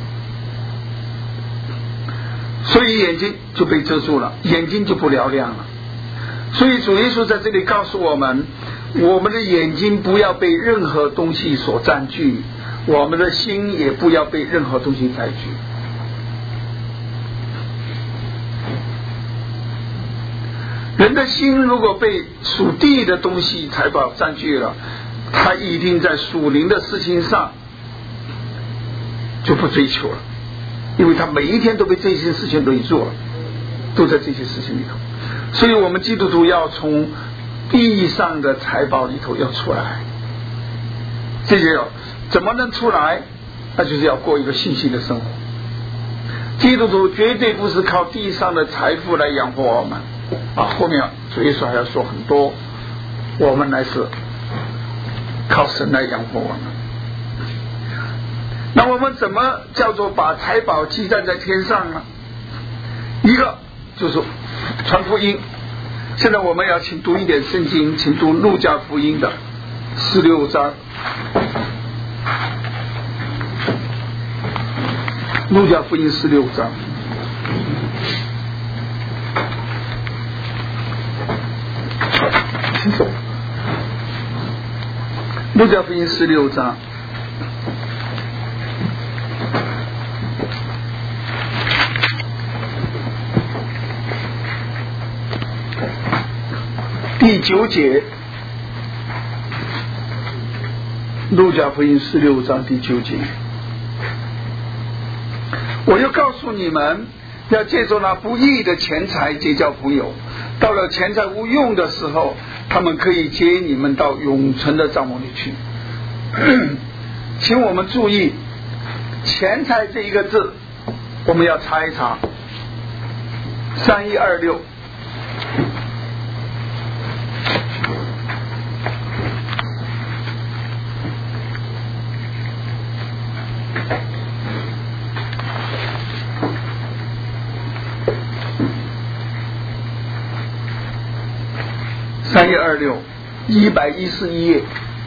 所以眼睛就被遮住了，眼睛就不嘹亮了。所以主耶稣在这里告诉我们，我们的眼睛不要被任何东西所占据，我们的心也不要被任何东西占据。人的心如果被属地的东西财宝占据了，他一定在属灵的事情上就不追求了，因为他每一天都被这些事情累住了，都在这些事情里头。所以我们基督徒要从地上的财宝里头要出来，这些怎么能出来？那就是要过一个信心的生活。基督徒绝对不是靠地上的财富来养活我们后面主耶稣还要说很多，我们乃是靠神来养活我们。那我们怎么叫做把财宝积攒在天上呢？一个就是传福音。现在我们要请读一点圣经，请读路加福音的16章。路加福音16章，请走。路加福音16章第9节，路加福音16章第9节。我又告诉你们，要借助那不义的钱财结交朋友，到了钱财无用的时候，他们可以接你们到永存的帐幕里去。请我们注意钱财这一个字，我们要查一查3126。3126，111页。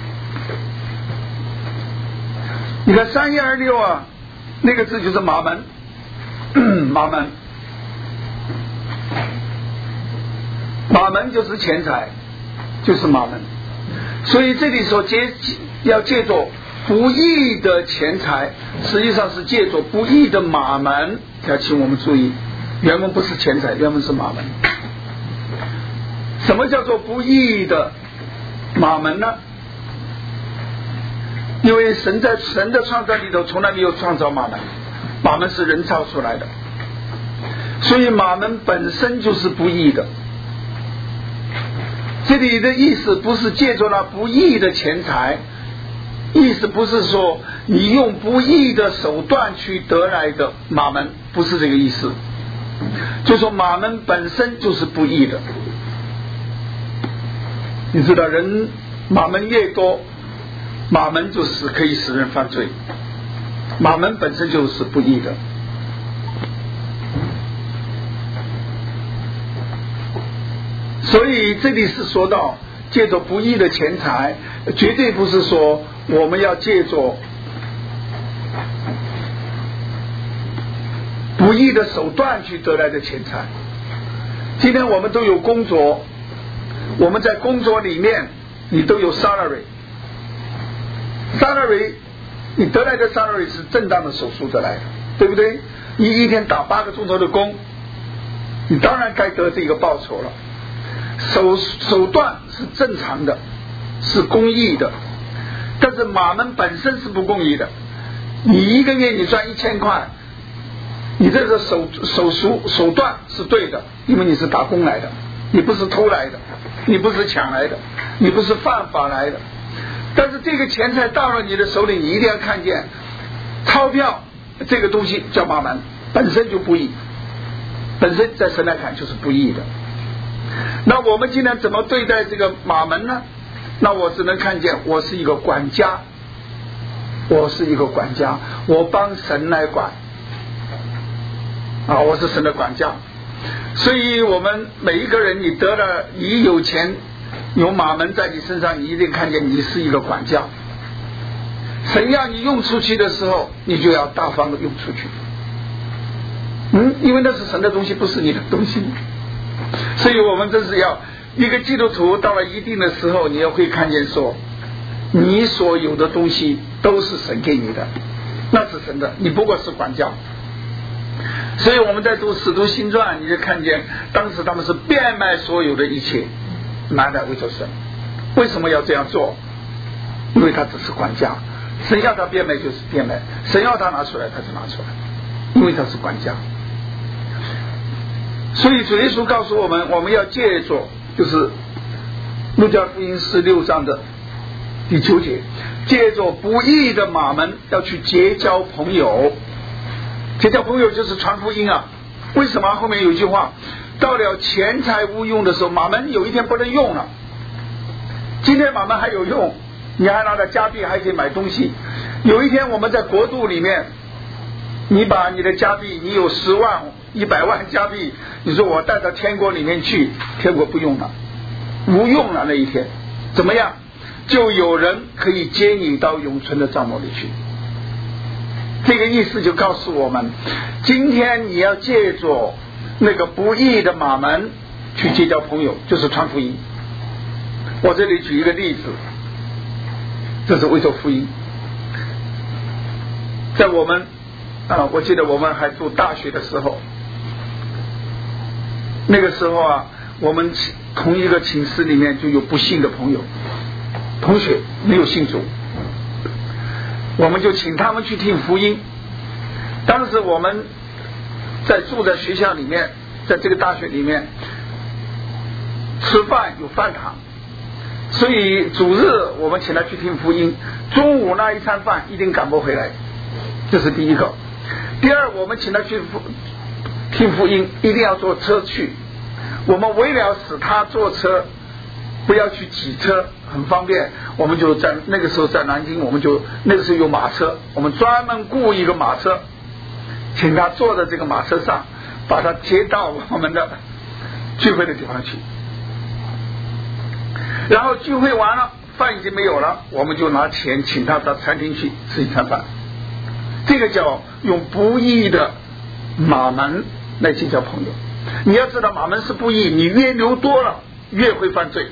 你看3126那个字就是马门，马门，马门就是钱财，就是马门。所以这里说要借助不义的钱财，实际上是借助不义的马门。要请我们注意，原文不是钱财，原文是马门。什么叫做不义的马门呢？因为神在神的创造里头从来没有创造马门，马门是人造出来的，所以马门本身就是不义的。这里的意思不是借助了不义的钱财，意思不是说你用不义的手段去得来的马门，不是这个意思，就说马门本身就是不义的。你知道人马门越多，马门就是可以使人犯罪，马门本身就是不义的。所以这里是说到借着不义的钱财，绝对不是说我们要借着不义的手段去得来的钱财。今天我们都有工作，我们在工作里面你都有 salary， 你得来的 salary 是正当的手术得来的，对不对？你一天打8个钟头的工，你当然该得这个报酬了。手段是正常的，是公益的，但是马门本身是不公益的。你一个月你赚1000块，你这个手段是对的，因为你是打工来的，你不是偷来的，你不是抢来的，你不是犯法来的。但是这个钱财到了你的手里，你一定要看见钞票这个东西叫马门，本身就不义，本身在神来看就是不义的。那我们今天怎么对待这个马门呢？那我只能看见我是一个管家，我帮神来管我是神的管家。所以我们每一个人，你有钱有马门在你身上，你一定看见你是一个管家。神要你用出去的时候，你就要大方的用出去。因为那是神的东西，不是你的东西。所以我们真是要一个基督徒到了一定的时候，你要会看见说，你所有的东西都是神给你的，那是神的，你不过是管家。 所以我们在读使徒行传，你就看见当时他们是变卖所有的一切拿来为着神。为什么要这样做？因为他只是管家，神要他变卖就是变卖，神要他拿出来他就拿出来，因为他是管家。所以主耶稣告诉我们，我们要借着就是路加福音16章的第9节，借着不义的马门要去结交朋友。结交朋友就是传福音啊。为什么后面有一句话，到了钱财无用的时候，马门有一天不能用了。今天马门还有用，你还拿着加币还可以买东西。有一天我们在国度里面，你把你的加币，你有10万100万加币，你说我带到天国里面去，天国不用了，无用了。那一天怎么样？就有人可以接你到永存的帐幕里去。这个意思就告诉我们，今天你要借着那个不义的马门去结交朋友，就是传福音。我这里举一个例子，这是为着福音。在我们我记得我们还读大学的时候，那个时候啊，我们同一个寝室里面就有不信的朋友同学没有信主，我们就请他们去听福音。当时我们住在学校里面，在这个大学里面吃饭有饭堂，所以主日我们请他去听福音，中午那一餐饭一定赶不回来，这是第一个。第二，我们请他去听福音一定要坐车去，我们为了使他坐车不要去挤车很方便，我们就在那个时候在南京，我们就那个时候有马车，我们专门雇一个马车，请他坐在这个马车上，把他接到我们的聚会的地方去。然后聚会完了，饭已经没有了，我们就拿钱请他到餐厅去吃一餐饭。这个叫用不义的马门来结交朋友。你要知道马门是不义，你越留多了越会犯罪，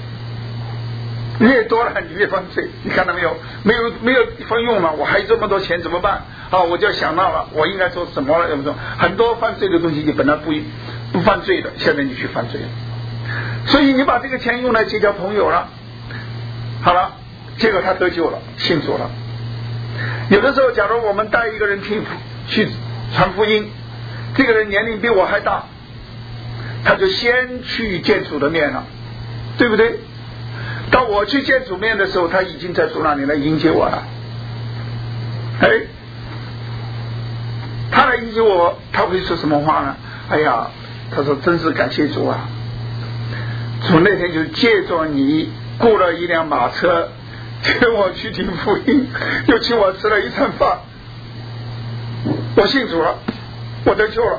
越多了你越犯罪。你看到没有？没有分用了，我还有这么多钱怎么办？我就想到了我应该做什么了。很多犯罪的东西你本来不犯罪的，现在你去犯罪了。所以你把这个钱用来结交朋友了，好了，结果他得救了，信主了。有的时候假如我们带一个人去传福音，这个人年龄比我还大，他就先去见主的面了，对不对？到我去见主面的时候，他已经在主那里来迎接我了。他来迎接我，他会说什么话呢？哎呀，他说真是感谢主啊，主那天就借着你雇了一辆马车接我去听福音，又请我吃了一餐饭，我信主了，我得救了。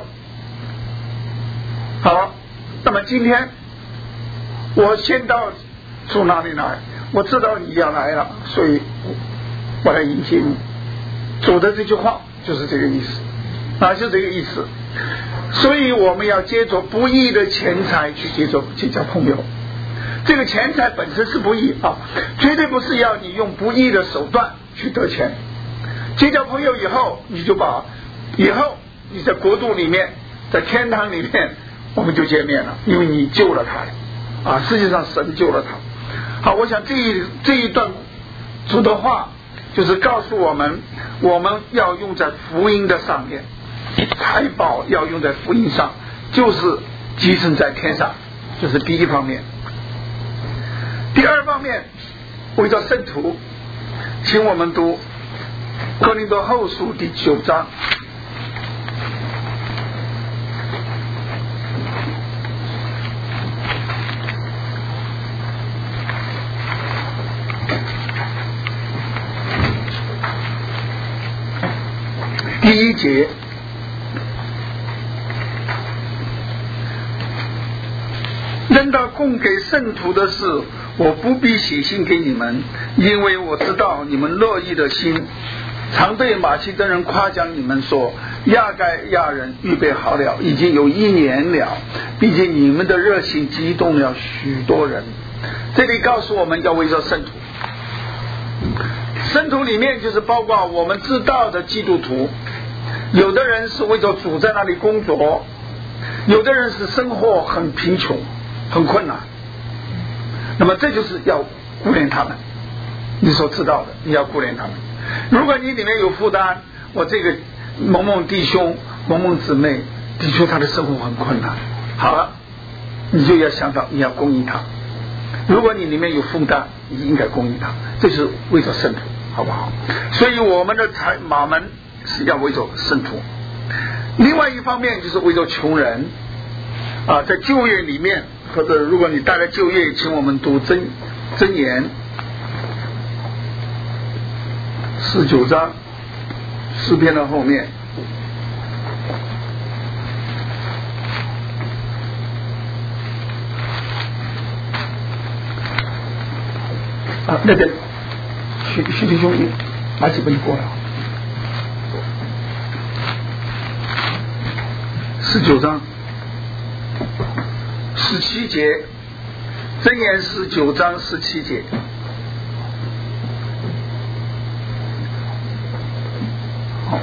好，那么今天我先到主那里来，我知道你要来了，所以我来迎接你。主的这句话就是这个意思就这个意思。所以我们要借着不义的钱财去结交朋友。这个钱财本身是不义绝对不是要你用不义的手段去得钱。结交朋友以后，你就把以后你在国度里面，在天堂里面，我们就见面了，因为你救了他实际上神救了他。好，我想这一段主的话就是告诉我们，我们要用在福音的上面，财宝要用在福音上，就是集成在天上，这是第一方面。第二方面，为了圣徒，请我们读哥林多后书第9章。第1节，论到供给圣徒的事，我不必写信给你们，因为我知道你们乐意的心，常对马其顿人夸奖你们说，亚该亚人预备好了，已经有1年了，毕竟你们的热心激动了许多人。这里告诉我们要围绕圣徒，圣徒里面就是包括我们知道的基督徒， 有的人是为着主在那里工作，有的人是生活很贫穷很困难，那么这就是要顾念他们，你所知道的，你要顾念他们。如果你里面有负担，我这个某某弟兄某某姊妹的确他的生活很困难，好了，你就要想到你要供应他。如果你里面有负担，你应该供应他，这是为着圣徒，好不好？所以我们的马门是要为着圣徒。另外一方面就是为着穷人啊，在旧约里面，或者如果你带来旧约，请我们读箴言19章诗篇的后面。啊，那个徐弟兄，拿几本过来。19章17节，箴言19章17节。好，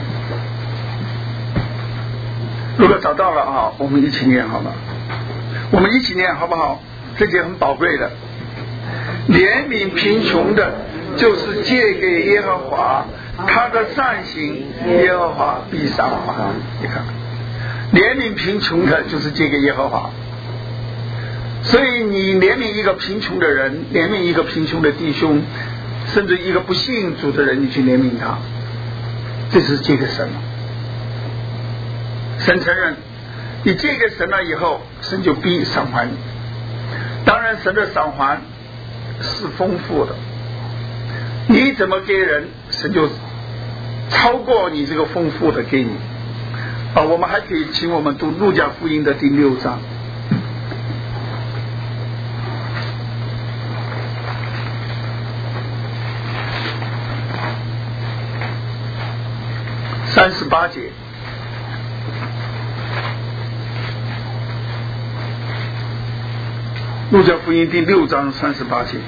如果找到了啊，我们一起念好了，我们一起念好不好？这节很宝贵的。怜悯贫穷的，就是借给耶和华，他的善行耶和华必赏还。你看，怜悯贫穷的，就是借给耶和华。所以你怜悯一个贫穷的人，怜悯一个贫穷的弟兄，甚至一个不信主的人，你去怜悯他，这是借给神了。神承认你借给神了以后，神就必赏还你。当然神的赏还是丰富的，你怎么给人，神就超过你这个丰富的给你啊。我们还可以请我们读路加福音的第6章38节。路加福音第6章38节，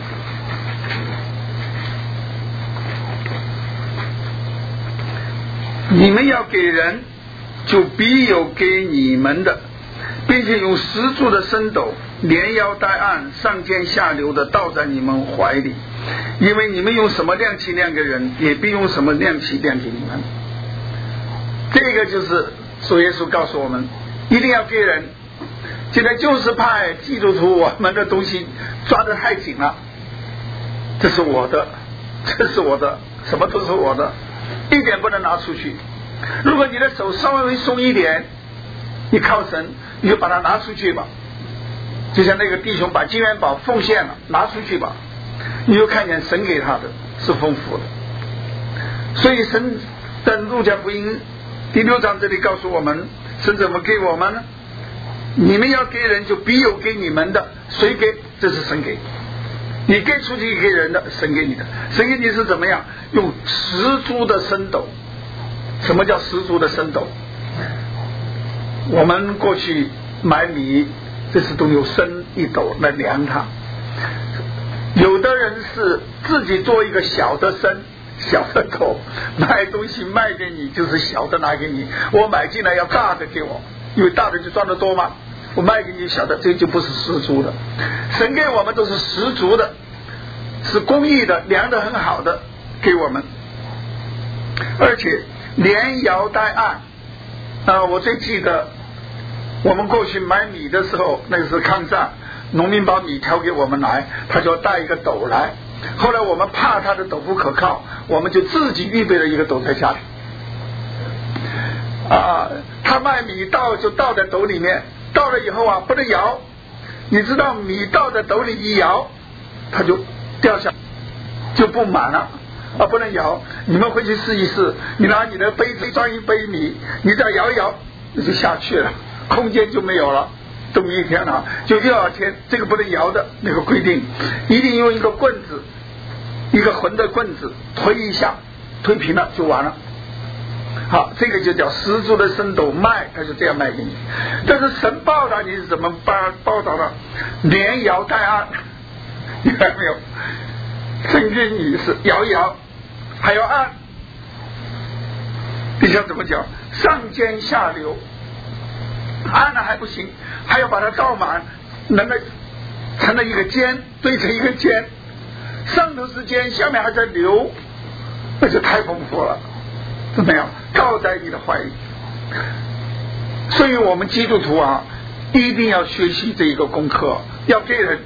你们要给人，就必有给你们的，并且用十足的升斗，连腰带按，上尖下流的倒在你们怀里，因为你们用什么量器量给人，也必用什么量器量给你们。这个就是主耶稣告诉我们，一定要给人。现在就是派基督徒我们的东西抓得太紧了，这是我的，这是我的，什么都是我的，一点不能拿出去。如果你的手稍微松一点，你靠神，你就把它拿出去吧。就像那个弟兄把金元宝奉献了，拿出去吧，你就看见神给他的是丰富的。所以神在路加福音第6章这里告诉我们，神怎么给我们呢？你们要给人，就必有给你们的。谁给？这是神给。你给出去给人的，神给你的。神给你是怎么样？用十足的升斗。什么叫十足的升斗？我们过去买米，这是都有升一斗来量它。有的人是自己做一个小的升，小的斗，卖东西卖给你就是小的拿给你，我买进来要大的给我，因为大的就赚得多嘛。我卖给你小的，这就不是十足的。神给我们都是十足的，是公义的，量得很好的给我们，而且连摇带按我最记得我们过去买米的时候，那个是抗战，农民把米挑给我们来，他就要带一个斗来。后来我们怕他的斗不可靠，我们就自己预备了一个斗在家里他卖米倒就倒在斗里面，倒了以后不能摇，你知道米倒在斗里一摇它就掉下就不满了不能摇。你们回去试一试，你拿你的杯子装一杯米，你再摇一摇那就下去了，空间就没有了。冬一天就第二天，这个不能摇的那个规定，一定用一个棍子，一个横的棍子推一下，推平了就完了。好，这个就叫十足的升斗卖，他就这样卖给你。但是神报答你是怎么报答的？连摇带按，你看没有？神给你是摇一摇，还要按， 你想怎么讲？上尖下流，按了还不行，还要把它倒满，能够成了一个尖，堆成一个尖，上头是尖，下面还在流，那就太丰富了，怎么样？倒在你的怀里。所以我们基督徒啊，一定要学习这一个功课，要给人。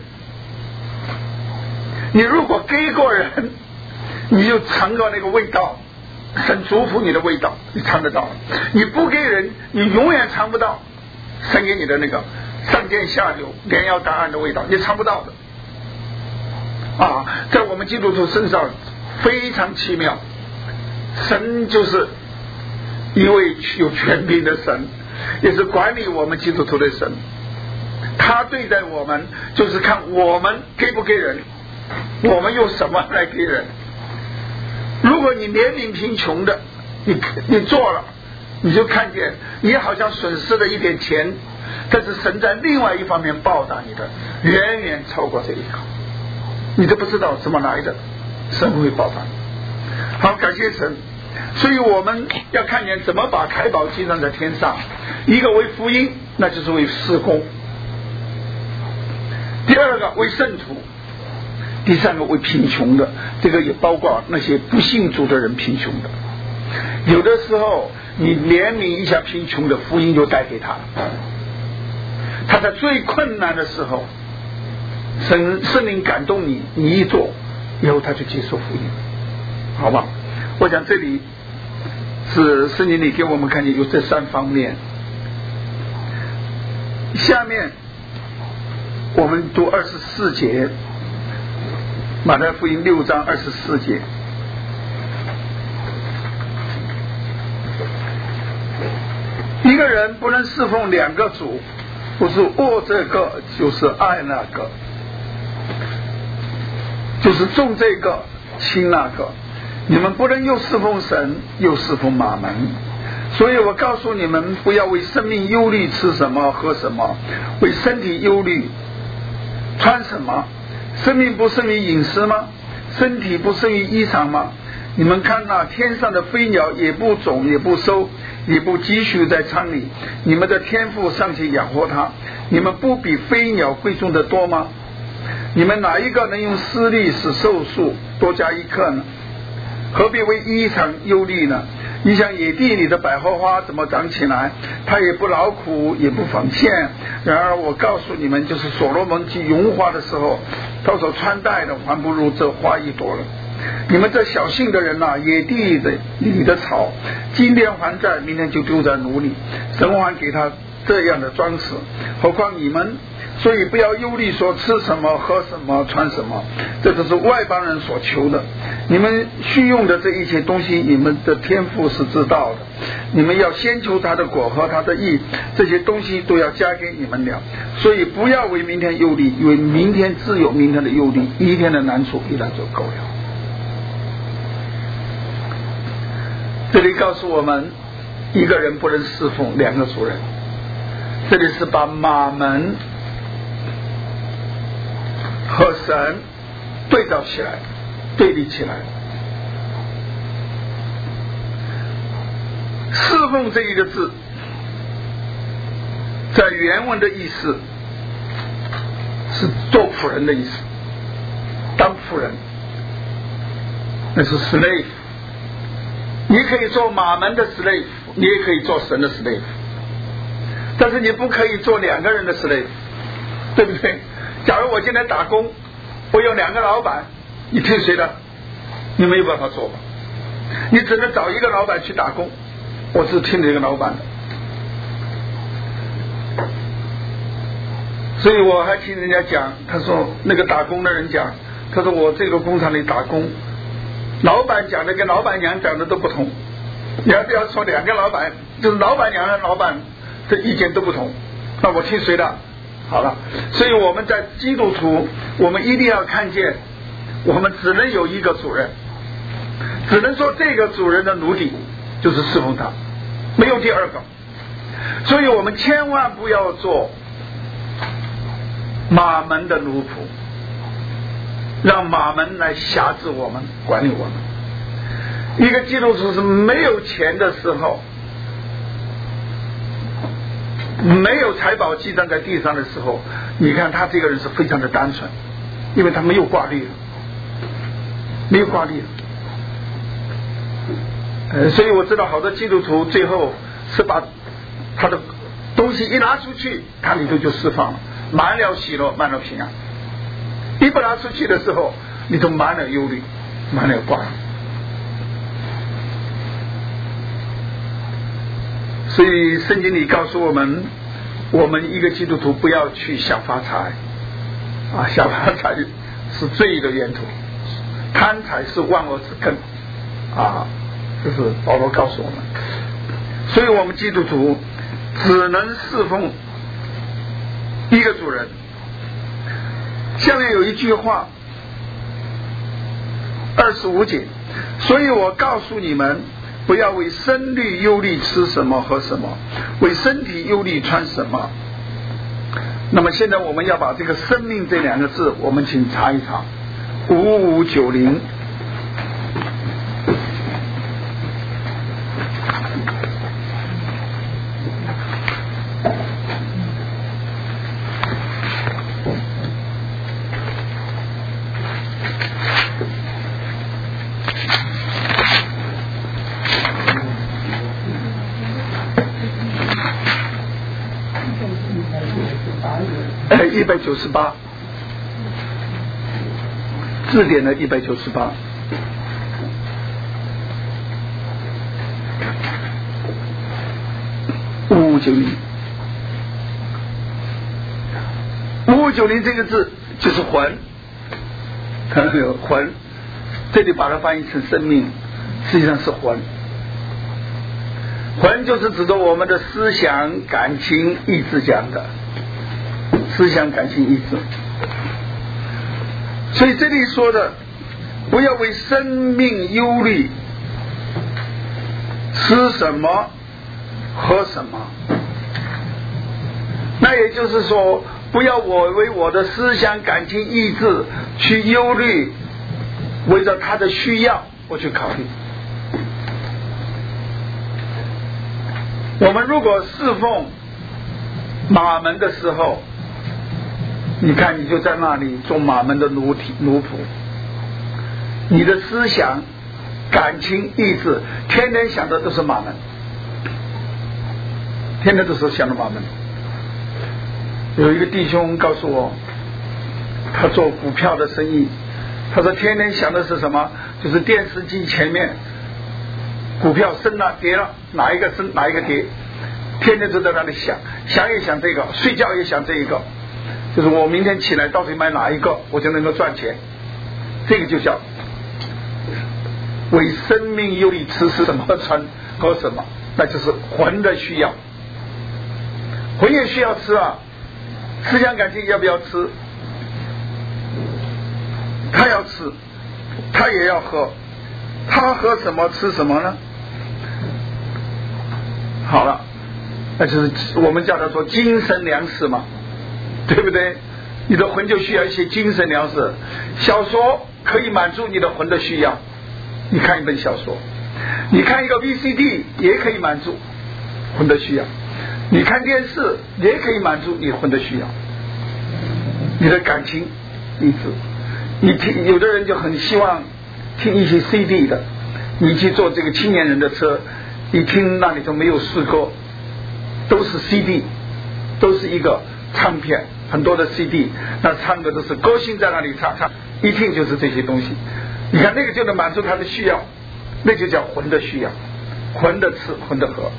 你如果给过人，你就尝到那个味道，神祝福你的味道，你尝得到。你不给人，你永远尝不到神给你的那个上尖下流、连摇带按的味道，你尝不到的。啊，在我们基督徒身上非常奇妙，神就是一位有权柄的神，也是管理我们基督徒的神。他对待我们，就是看我们给不给人，我们用什么来给人。如果你怜悯贫穷的，你做了，你就看见你好像损失了一点钱，但是神在另外一方面报答你的远远超过这一个，你都不知道怎么来的，神会报答你。好，感谢神。所以我们要看见怎么把财宝积攒在天上，一个为福音，那就是为事工；第二个为圣徒；第三个为贫穷的，这个也包括那些不信主的人贫穷的。有的时候你怜悯一下贫穷的，福音就带给他了。他在最困难的时候，圣灵感动你，你一做以后他就接受福音，好吧？我想这里是圣经里给我们看见有这三方面。下面我们读24节，马太福音6章24节。一个人不能侍奉两个主，不是恶这个就是爱那个，就是重这个轻那个。你们不能又侍奉神又侍奉马门。所以我告诉你们，不要为生命忧虑吃什么喝什么，为身体忧虑穿什么。生命不胜于饮食吗？身体不胜于衣裳吗？你们看那天上的飞鸟，也不种也不收也不积蓄在仓里，你们的天父尚且养活它，你们不比飞鸟贵重的多吗？你们哪一个能用施力使寿数多加一刻呢？何必为衣裳忧虑呢？你想野地里的百合花怎么长起来？它也不劳苦也不纺线。然而我告诉你们，就是所罗门既荣华的时候，他所穿戴的还不如这花一朵了。你们这小信的人啊，野地里的草，今天还在，明天就丢在炉里，神还给他这样的装饰，何况你们？所以不要忧虑说吃什么喝什么穿什么，这都是外邦人所求的。你们需用的这一切东西，你们的天父是知道的。你们要先求他的果和他的义，这些东西都要加给你们了。所以不要为明天忧虑，因为明天自有明天的忧虑，一天的难处一天就够了。这里告诉我们，一个人不能侍奉两个主人。这里是把马门和神对照起来，对立起来。侍奉这一个字在原文的意思是做仆人的意思，当仆人，那是 slave。 你可以做马门的 slave， 你也可以做神的 slave， 但是你不可以做两个人的 slave， 对不对？假如我今天打工，我有两个老板，你听谁的？你没有办法做吧？你只能找一个老板去打工，我只听这个老板的。所以我还听人家讲，他说那个打工的人讲，他说我这个工厂里打工，老板讲的跟老板娘讲的都不同。你要不要说两个老板，就是老板娘和老板的意见都不同，那我听谁的？好了，所以我们在基督徒，我们一定要看见，我们只能有一个主人，只能做这个主人的奴隶，就是侍奉他，没有第二个。所以我们千万不要做马门的奴仆，让马门来辖制我们，管理我们。 一个基督徒是没有钱的时候，没有财宝积攒在地上的时候，你看他这个人是非常的单纯，因为他没有挂虑了，没有挂虑了。所以我知道好多基督徒最后是把他的东西一拿出去，他里头就释放了，满了喜乐，满了平安。一不拿出去的时候，里头满了忧虑，满了挂虑。所以圣经里告诉我们，我们一个基督徒不要去想发财啊，想发财是罪的源头，贪财是万恶之根啊，这是保罗告诉我们。所以我们基督徒只能侍奉一个主人。下面有一句话，25节，所以我告诉你们，不要为生虑忧虑吃什么喝什么，为身体忧虑穿什么。那么现在我们要把这个生命这两个字，我们请查一查5590。198，字典的198。5590这个字就是魂，看到没有？魂，这里把它翻译成生命，实际上是魂。魂就是指着我们的思想、感情、意志讲的。思想、感情、意志。所以这里说的，不要为生命忧虑，吃什么喝什么。那也就是说，不要我为我的思想、感情、意志去忧虑，为着他的需要我去考虑。我们如果侍奉马门的时候，你看，你就在那里做马门的奴仆，你的思想、感情、意志，天天想的都是马门，天天都是想着马门。有一个弟兄告诉我，他做股票的生意，他说天天想的是什么？就是电视机前面股票升了跌了，哪一个升哪一个跌，天天都在那里想，想也想这个，睡觉也想这一个。就是我明天起来到底买哪一个我就能够赚钱，这个就叫为生命忧虑吃什么穿喝什么，那就是魂的需要。魂也需要吃啊，思想感情要不要吃？他要吃，他也要喝，他喝什么吃什么呢？好了，那就是我们叫它做精神粮食嘛，对不对？你的魂就需要一些精神粮食。小说可以满足你的魂的需要，你看一本小说，你看一个 VCD 也可以满足魂的需要，你看电视也可以满足你魂的需要。你的感情意志，你听，有的人就很希望听一些 CD 的，你去坐这个青年人的车，一听那里头没有诗歌，都是 CD， 都是一个唱片，很多的 CD， 那唱的都是歌星在那里唱，一听就是这些东西。你看那个就能满足他的需要，那就叫魂的需要，魂的吃，魂的喝。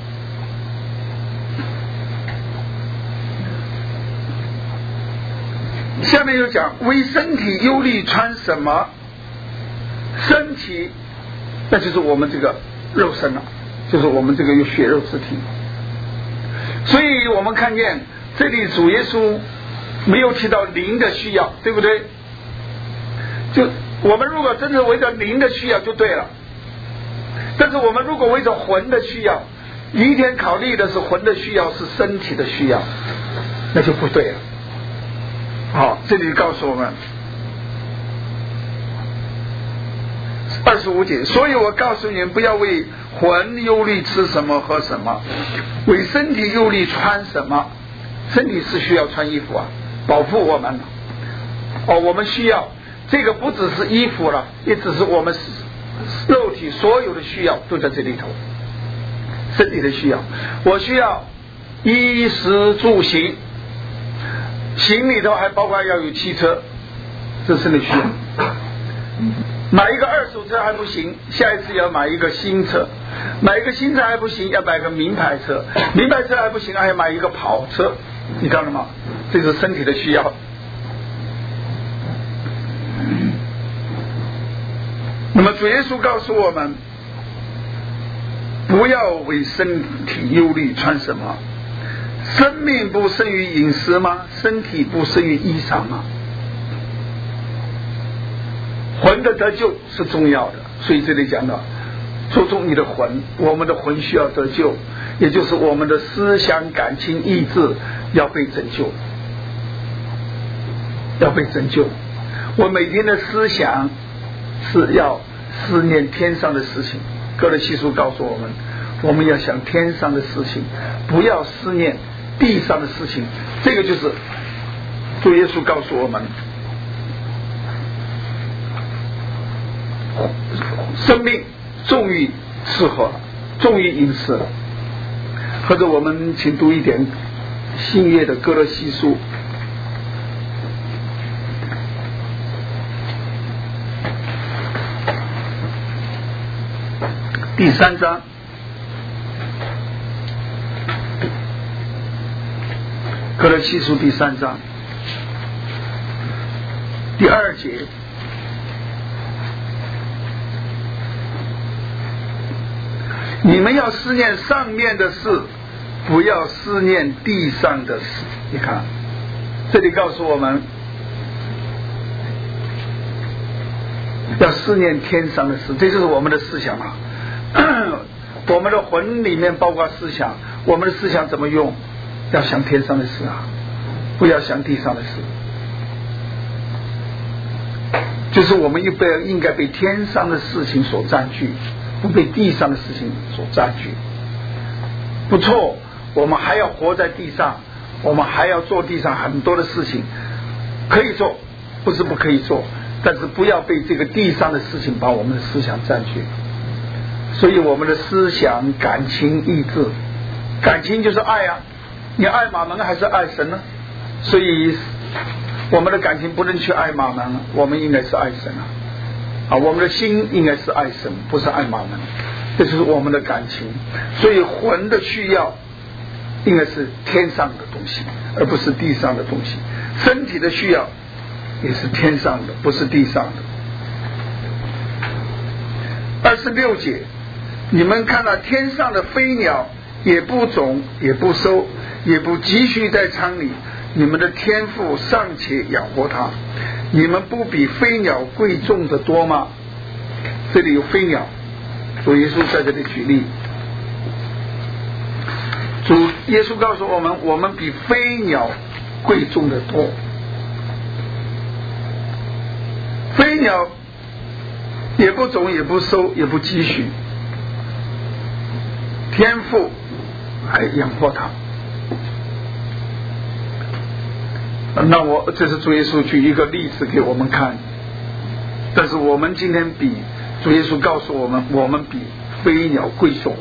下面又讲为身体忧虑穿什么，身体那就是我们这个肉身了，就是我们这个有血肉之体。所以我们看见这里主耶稣没有提到灵的需要，对不对？就我们如果真的为着灵的需要就对了，但是我们如果为着魂的需要，一天考虑的是魂的需要是身体的需要，那就不对了。好，这里告诉我们 25节，所以我告诉你们，不要为魂忧虑吃什么喝什么，为身体忧虑穿什么。身体是需要穿衣服啊，保护我们我们需要这个，不只是衣服了，也只是我们肉体所有的需要都在这里头。身体的需要，我需要衣食住行，行里头还包括要有汽车，这是你需要。买一个2手车还不行，下一次要买一个新车，买一个新车还不行，要买个名牌车，名牌车还不行，还要买一个跑车。你看了吗？这是身体的需要。那么主耶稣告诉我们，不要为身体忧虑穿什么。生命不胜于饮食吗？身体不胜于衣裳吗？魂的得救是重要的，所以这里讲到注重你的魂，我们的魂需要得救，也就是我们的思想感情意志要被拯救，要被拯救。我每天的思想是要思念天上的事情，哥罗西书告诉我们，我们要想天上的事情，不要思念地上的事情。这个就是主耶稣告诉我们，生命重于吃喝，重于饮食。或者我们请读一点新约的哥罗西书第3章哥罗西书第3章第2节，你们要思念上面的事，不要思念地上的事。你看这里告诉我们要思念天上的事，这就是我们的思想啊。我们的魂里面包括思想，我们的思想怎么用？要想天上的事啊，不要想地上的事。就是我们应该被天上的事情所占据，不被地上的事情所占据。不错，我们还要活在地上，我们还要做地上很多的事情，可以做，不是不可以做，但是不要被这个地上的事情把我们的思想占据。所以我们的思想感情意志，感情就是爱啊，你爱马门还是爱神呢？所以我们的感情不能去爱马门，我们应该是爱神啊，我们的心应该是爱神，不是爱马门，这就是我们的感情。所以魂的需要应该是天上的东西，而不是地上的东西。身体的需要也是天上的，不是地上的。26节，你们看到天上的飞鸟，也不种也不收，也不积蓄在仓里，你们的天父尚且养活它，你们不比飞鸟贵重的多吗？这里有飞鸟，主耶稣在这里举例，主耶稣告诉我们，我们比飞鸟贵重的多。飞鸟也不种也不收也不积蓄，天父还养活它。那这是主耶稣举一个例子给我们看，但是我们今天比主耶稣告诉我们，我们比飞鸟贵重。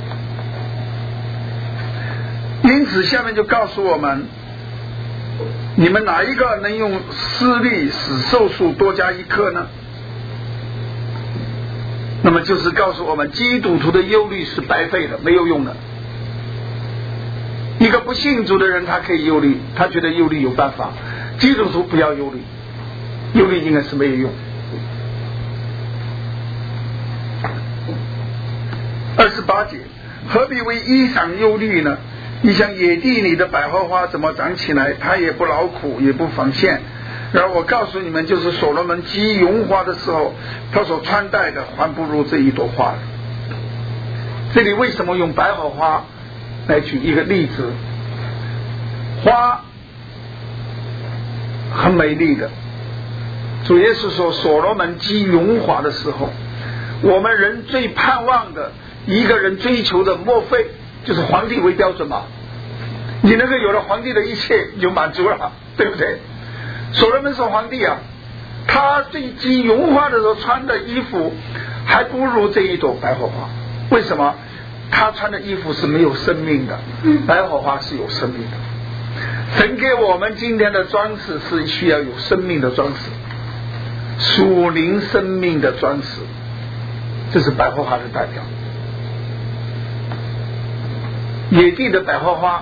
因此下面就告诉我们，你们哪一个能用思虑使寿数多加1刻呢？那么就是告诉我们，基督徒的忧虑是白费的，没有用的。一个不信主的人他可以忧虑，他觉得忧虑有办法，基督徒不要忧虑，忧虑应该是没有用。28节，何必为衣裳忧虑呢？你像野地里的百合花怎么长起来，它也不劳苦也不纺线。然后我告诉你们，就是所罗门极荣华的时候，他所穿戴的还不如这一朵花。这里为什么用百合花来举一个例子？花很美丽的，主耶稣说所罗门极荣华的时候， 我们人最盼望的一个人追求的，莫非就是皇帝为标准吗？你那个有了皇帝的一切，你就满足了，对不对？所罗门是皇帝啊，他最极荣华的时候穿的衣服还不如这一朵白火花。为什么？他穿的衣服是没有生命的，白火花是有生命的。神给我们今天的装饰是需要有生命的装饰，属灵生命的装饰，这是白火花的代表。野地的百合花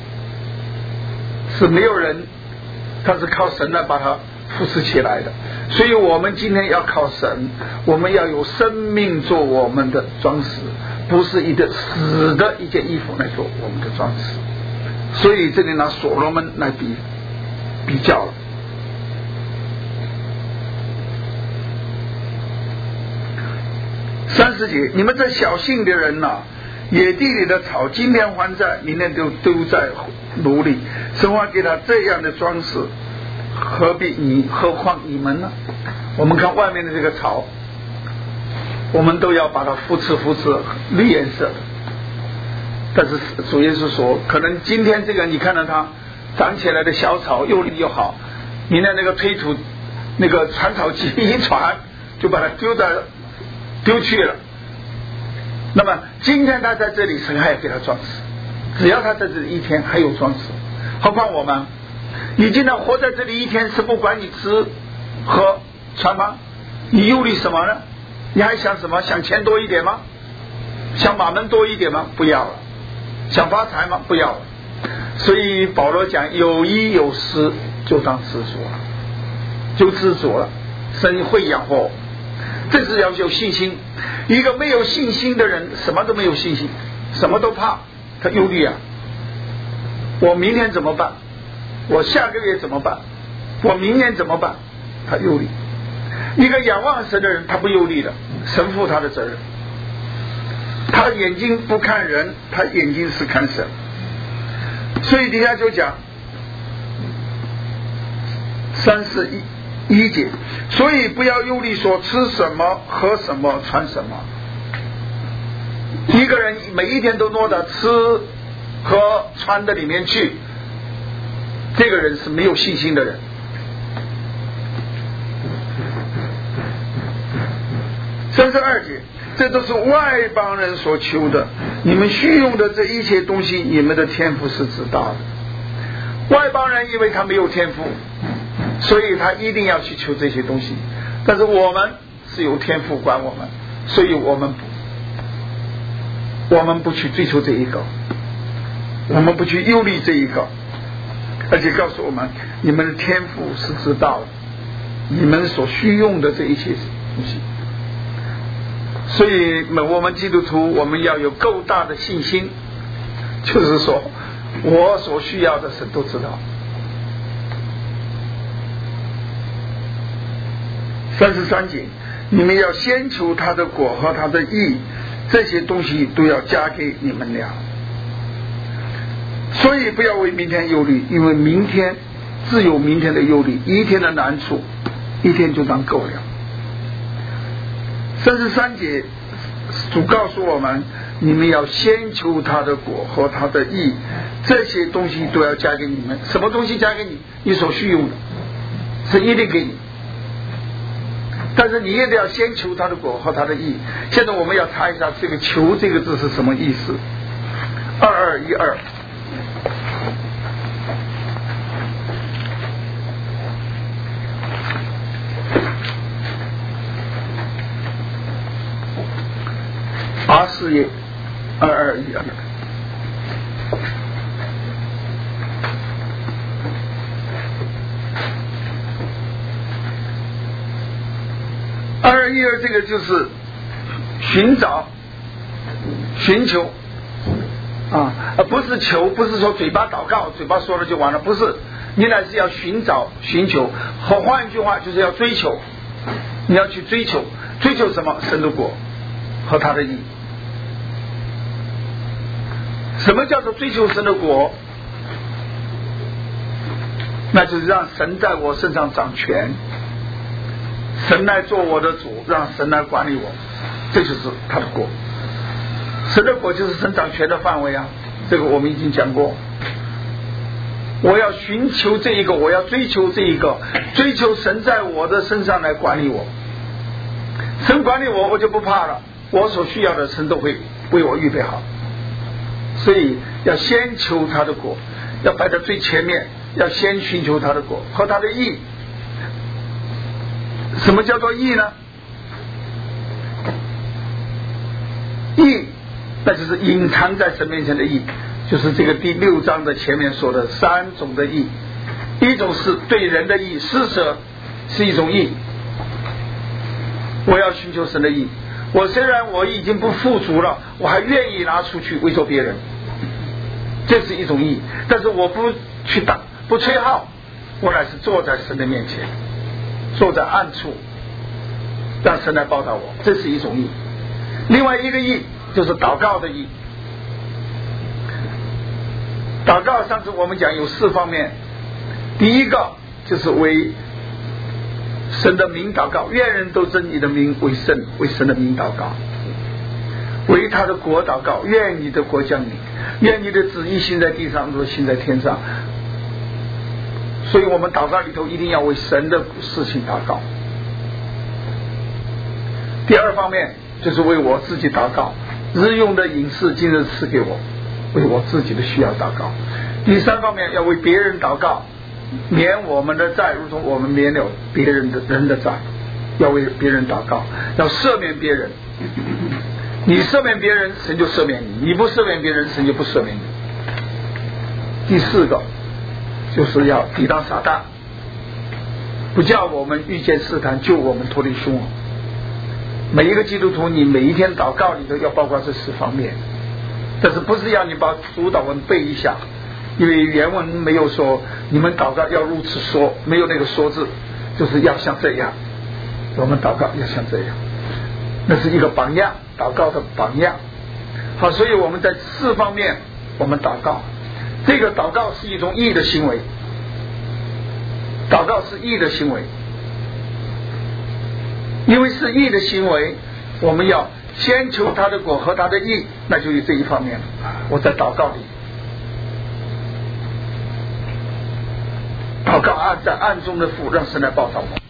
是没有人，它是靠神来把它扶持起来的。所以我们今天要靠神，我们要有生命做我们的装饰，不是一个死的一件衣服来做我们的装饰。所以这里拿所罗门来比较了。30节，你们这小信的人啊，野地里的草今天还在，明天都在炉里，神话给他这样的装饰，何况你们呢？我们看外面的这个草，我们都要把它扶持绿颜色的，但是主耶稣说，可能今天这个你看到它长起来的小草又绿又好，明天那个推土那个传草机一传，就把它丢去了。那么今天他在这里，神还要给他装饰，只要他在这里一天还有装饰，何况我们你今天活在这里一天，是不管你吃喝穿吗？你忧虑什么呢？你还想什么？想钱多一点吗？想马门多一点吗？不要了。想发财吗？不要了。所以保罗讲，有衣有食就当知足了，就知足了。神会养活我，这是要有信心。一个没有信心的人，什么都没有信心，什么都怕，他忧虑啊。我明天怎么办？我下个月怎么办？我明年怎么办？他忧虑。一个仰望神的人，他不忧虑的，神负他的责任。他眼睛不看人，他眼睛是看神。所以底下就讲31节，所以不要忧虑说吃什么喝什么穿什么。一个人每一天都落到吃和穿的里面去，这个人是没有信心的人。32节，这都是外邦人所求的，你们虚用的这一切东西，你们的天父是知道的。外邦人因为他没有天赋，所以他一定要去求这些东西，但是我们是有天赋管我们，所以我们不去追求这一个，我们不去忧虑这一个，而且告诉我们，你们的天赋是知道的，你们所需用的这一切东西。所以我们基督徒，我们要有够大的信心，就是说我所需要的神都知道。33节，你们要先求他的果和他的义，这些东西都要加给你们俩。所以不要为明天忧虑，因为明天自有明天的忧虑，一天的难处一天就当够了。33节，主告诉我们，你们要先求他的果和他的义，这些东西都要加给你们。什么东西加给你？你所需用的是一定给你，但是你也得要先求他的果和他的义。现在我们要查一下这个求这个字是什么意思。2212，4页2212，这个就是寻找、寻求啊，不是求，不是说嘴巴祷告，嘴巴说了就完了，不是，你乃是要寻找、寻求，或换一句话就是要追求，你要去追求什么？神的果和他的义。什么叫做追求神的果？那就是让神在我身上掌权，神来做我的主，让神来管理我。 这就是他的国。神的国就是神掌权的范围啊，这个我们已经讲过。我要寻求这一个，我要追求这一个，追求神在我的身上来管理我。神管理我，我就不怕了，我所需要的神都会为我预备好。所以要先求他的国，要摆在最前面，要先寻求他的国和他的义。什么叫做义呢？义那就是隐藏在神面前的义，就是这个第6章的前面说的3种的义。一种是对人的义，施舍是一种义，我要寻求神的义。我虽然我已经不富足了，我还愿意拿出去为着别人，这是一种义。但是我不去打，不吹号，我乃是坐在神的面前，坐在暗处，让神来报答我，这是一种义。另外一个义就是祷告的义。祷告上次我们讲有4方面，第一个就是为神的名祷告，愿人都称你的名为圣，为神的名祷告。为他的国祷告，愿你的国降临，愿你的旨意行在地上如行在天上。所以我们祷告里头一定要为神的事情祷告。第2方面就是为我自己祷告，日用的饮食今日赐给我，为我自己的需要祷告。第3方面要为别人祷告，免我们的债如同我们免了别人的债，要为别人祷告，要赦免别人。你赦免别人，神就赦免你；你不赦免别人，神就不赦免你。第4个就是要抵挡撒旦，不叫我们遇见试探，救我们脱离凶恶。每一个基督徒，你每一天祷告里头要包括这4方面，但是不是要你把主祷文背一下，因为原文没有说你们祷告要如此说，没有那个说字，就是要像这样，我们祷告要像这样，那是一个榜样，祷告的榜样。好，所以我们在4方面我们祷告，这个祷告是一种义的行为，祷告是义的行为，因为是义的行为，我们要先求他的国和他的义，那就有这一方面了。我在祷告里，祷告在暗中的父，让神来报答我。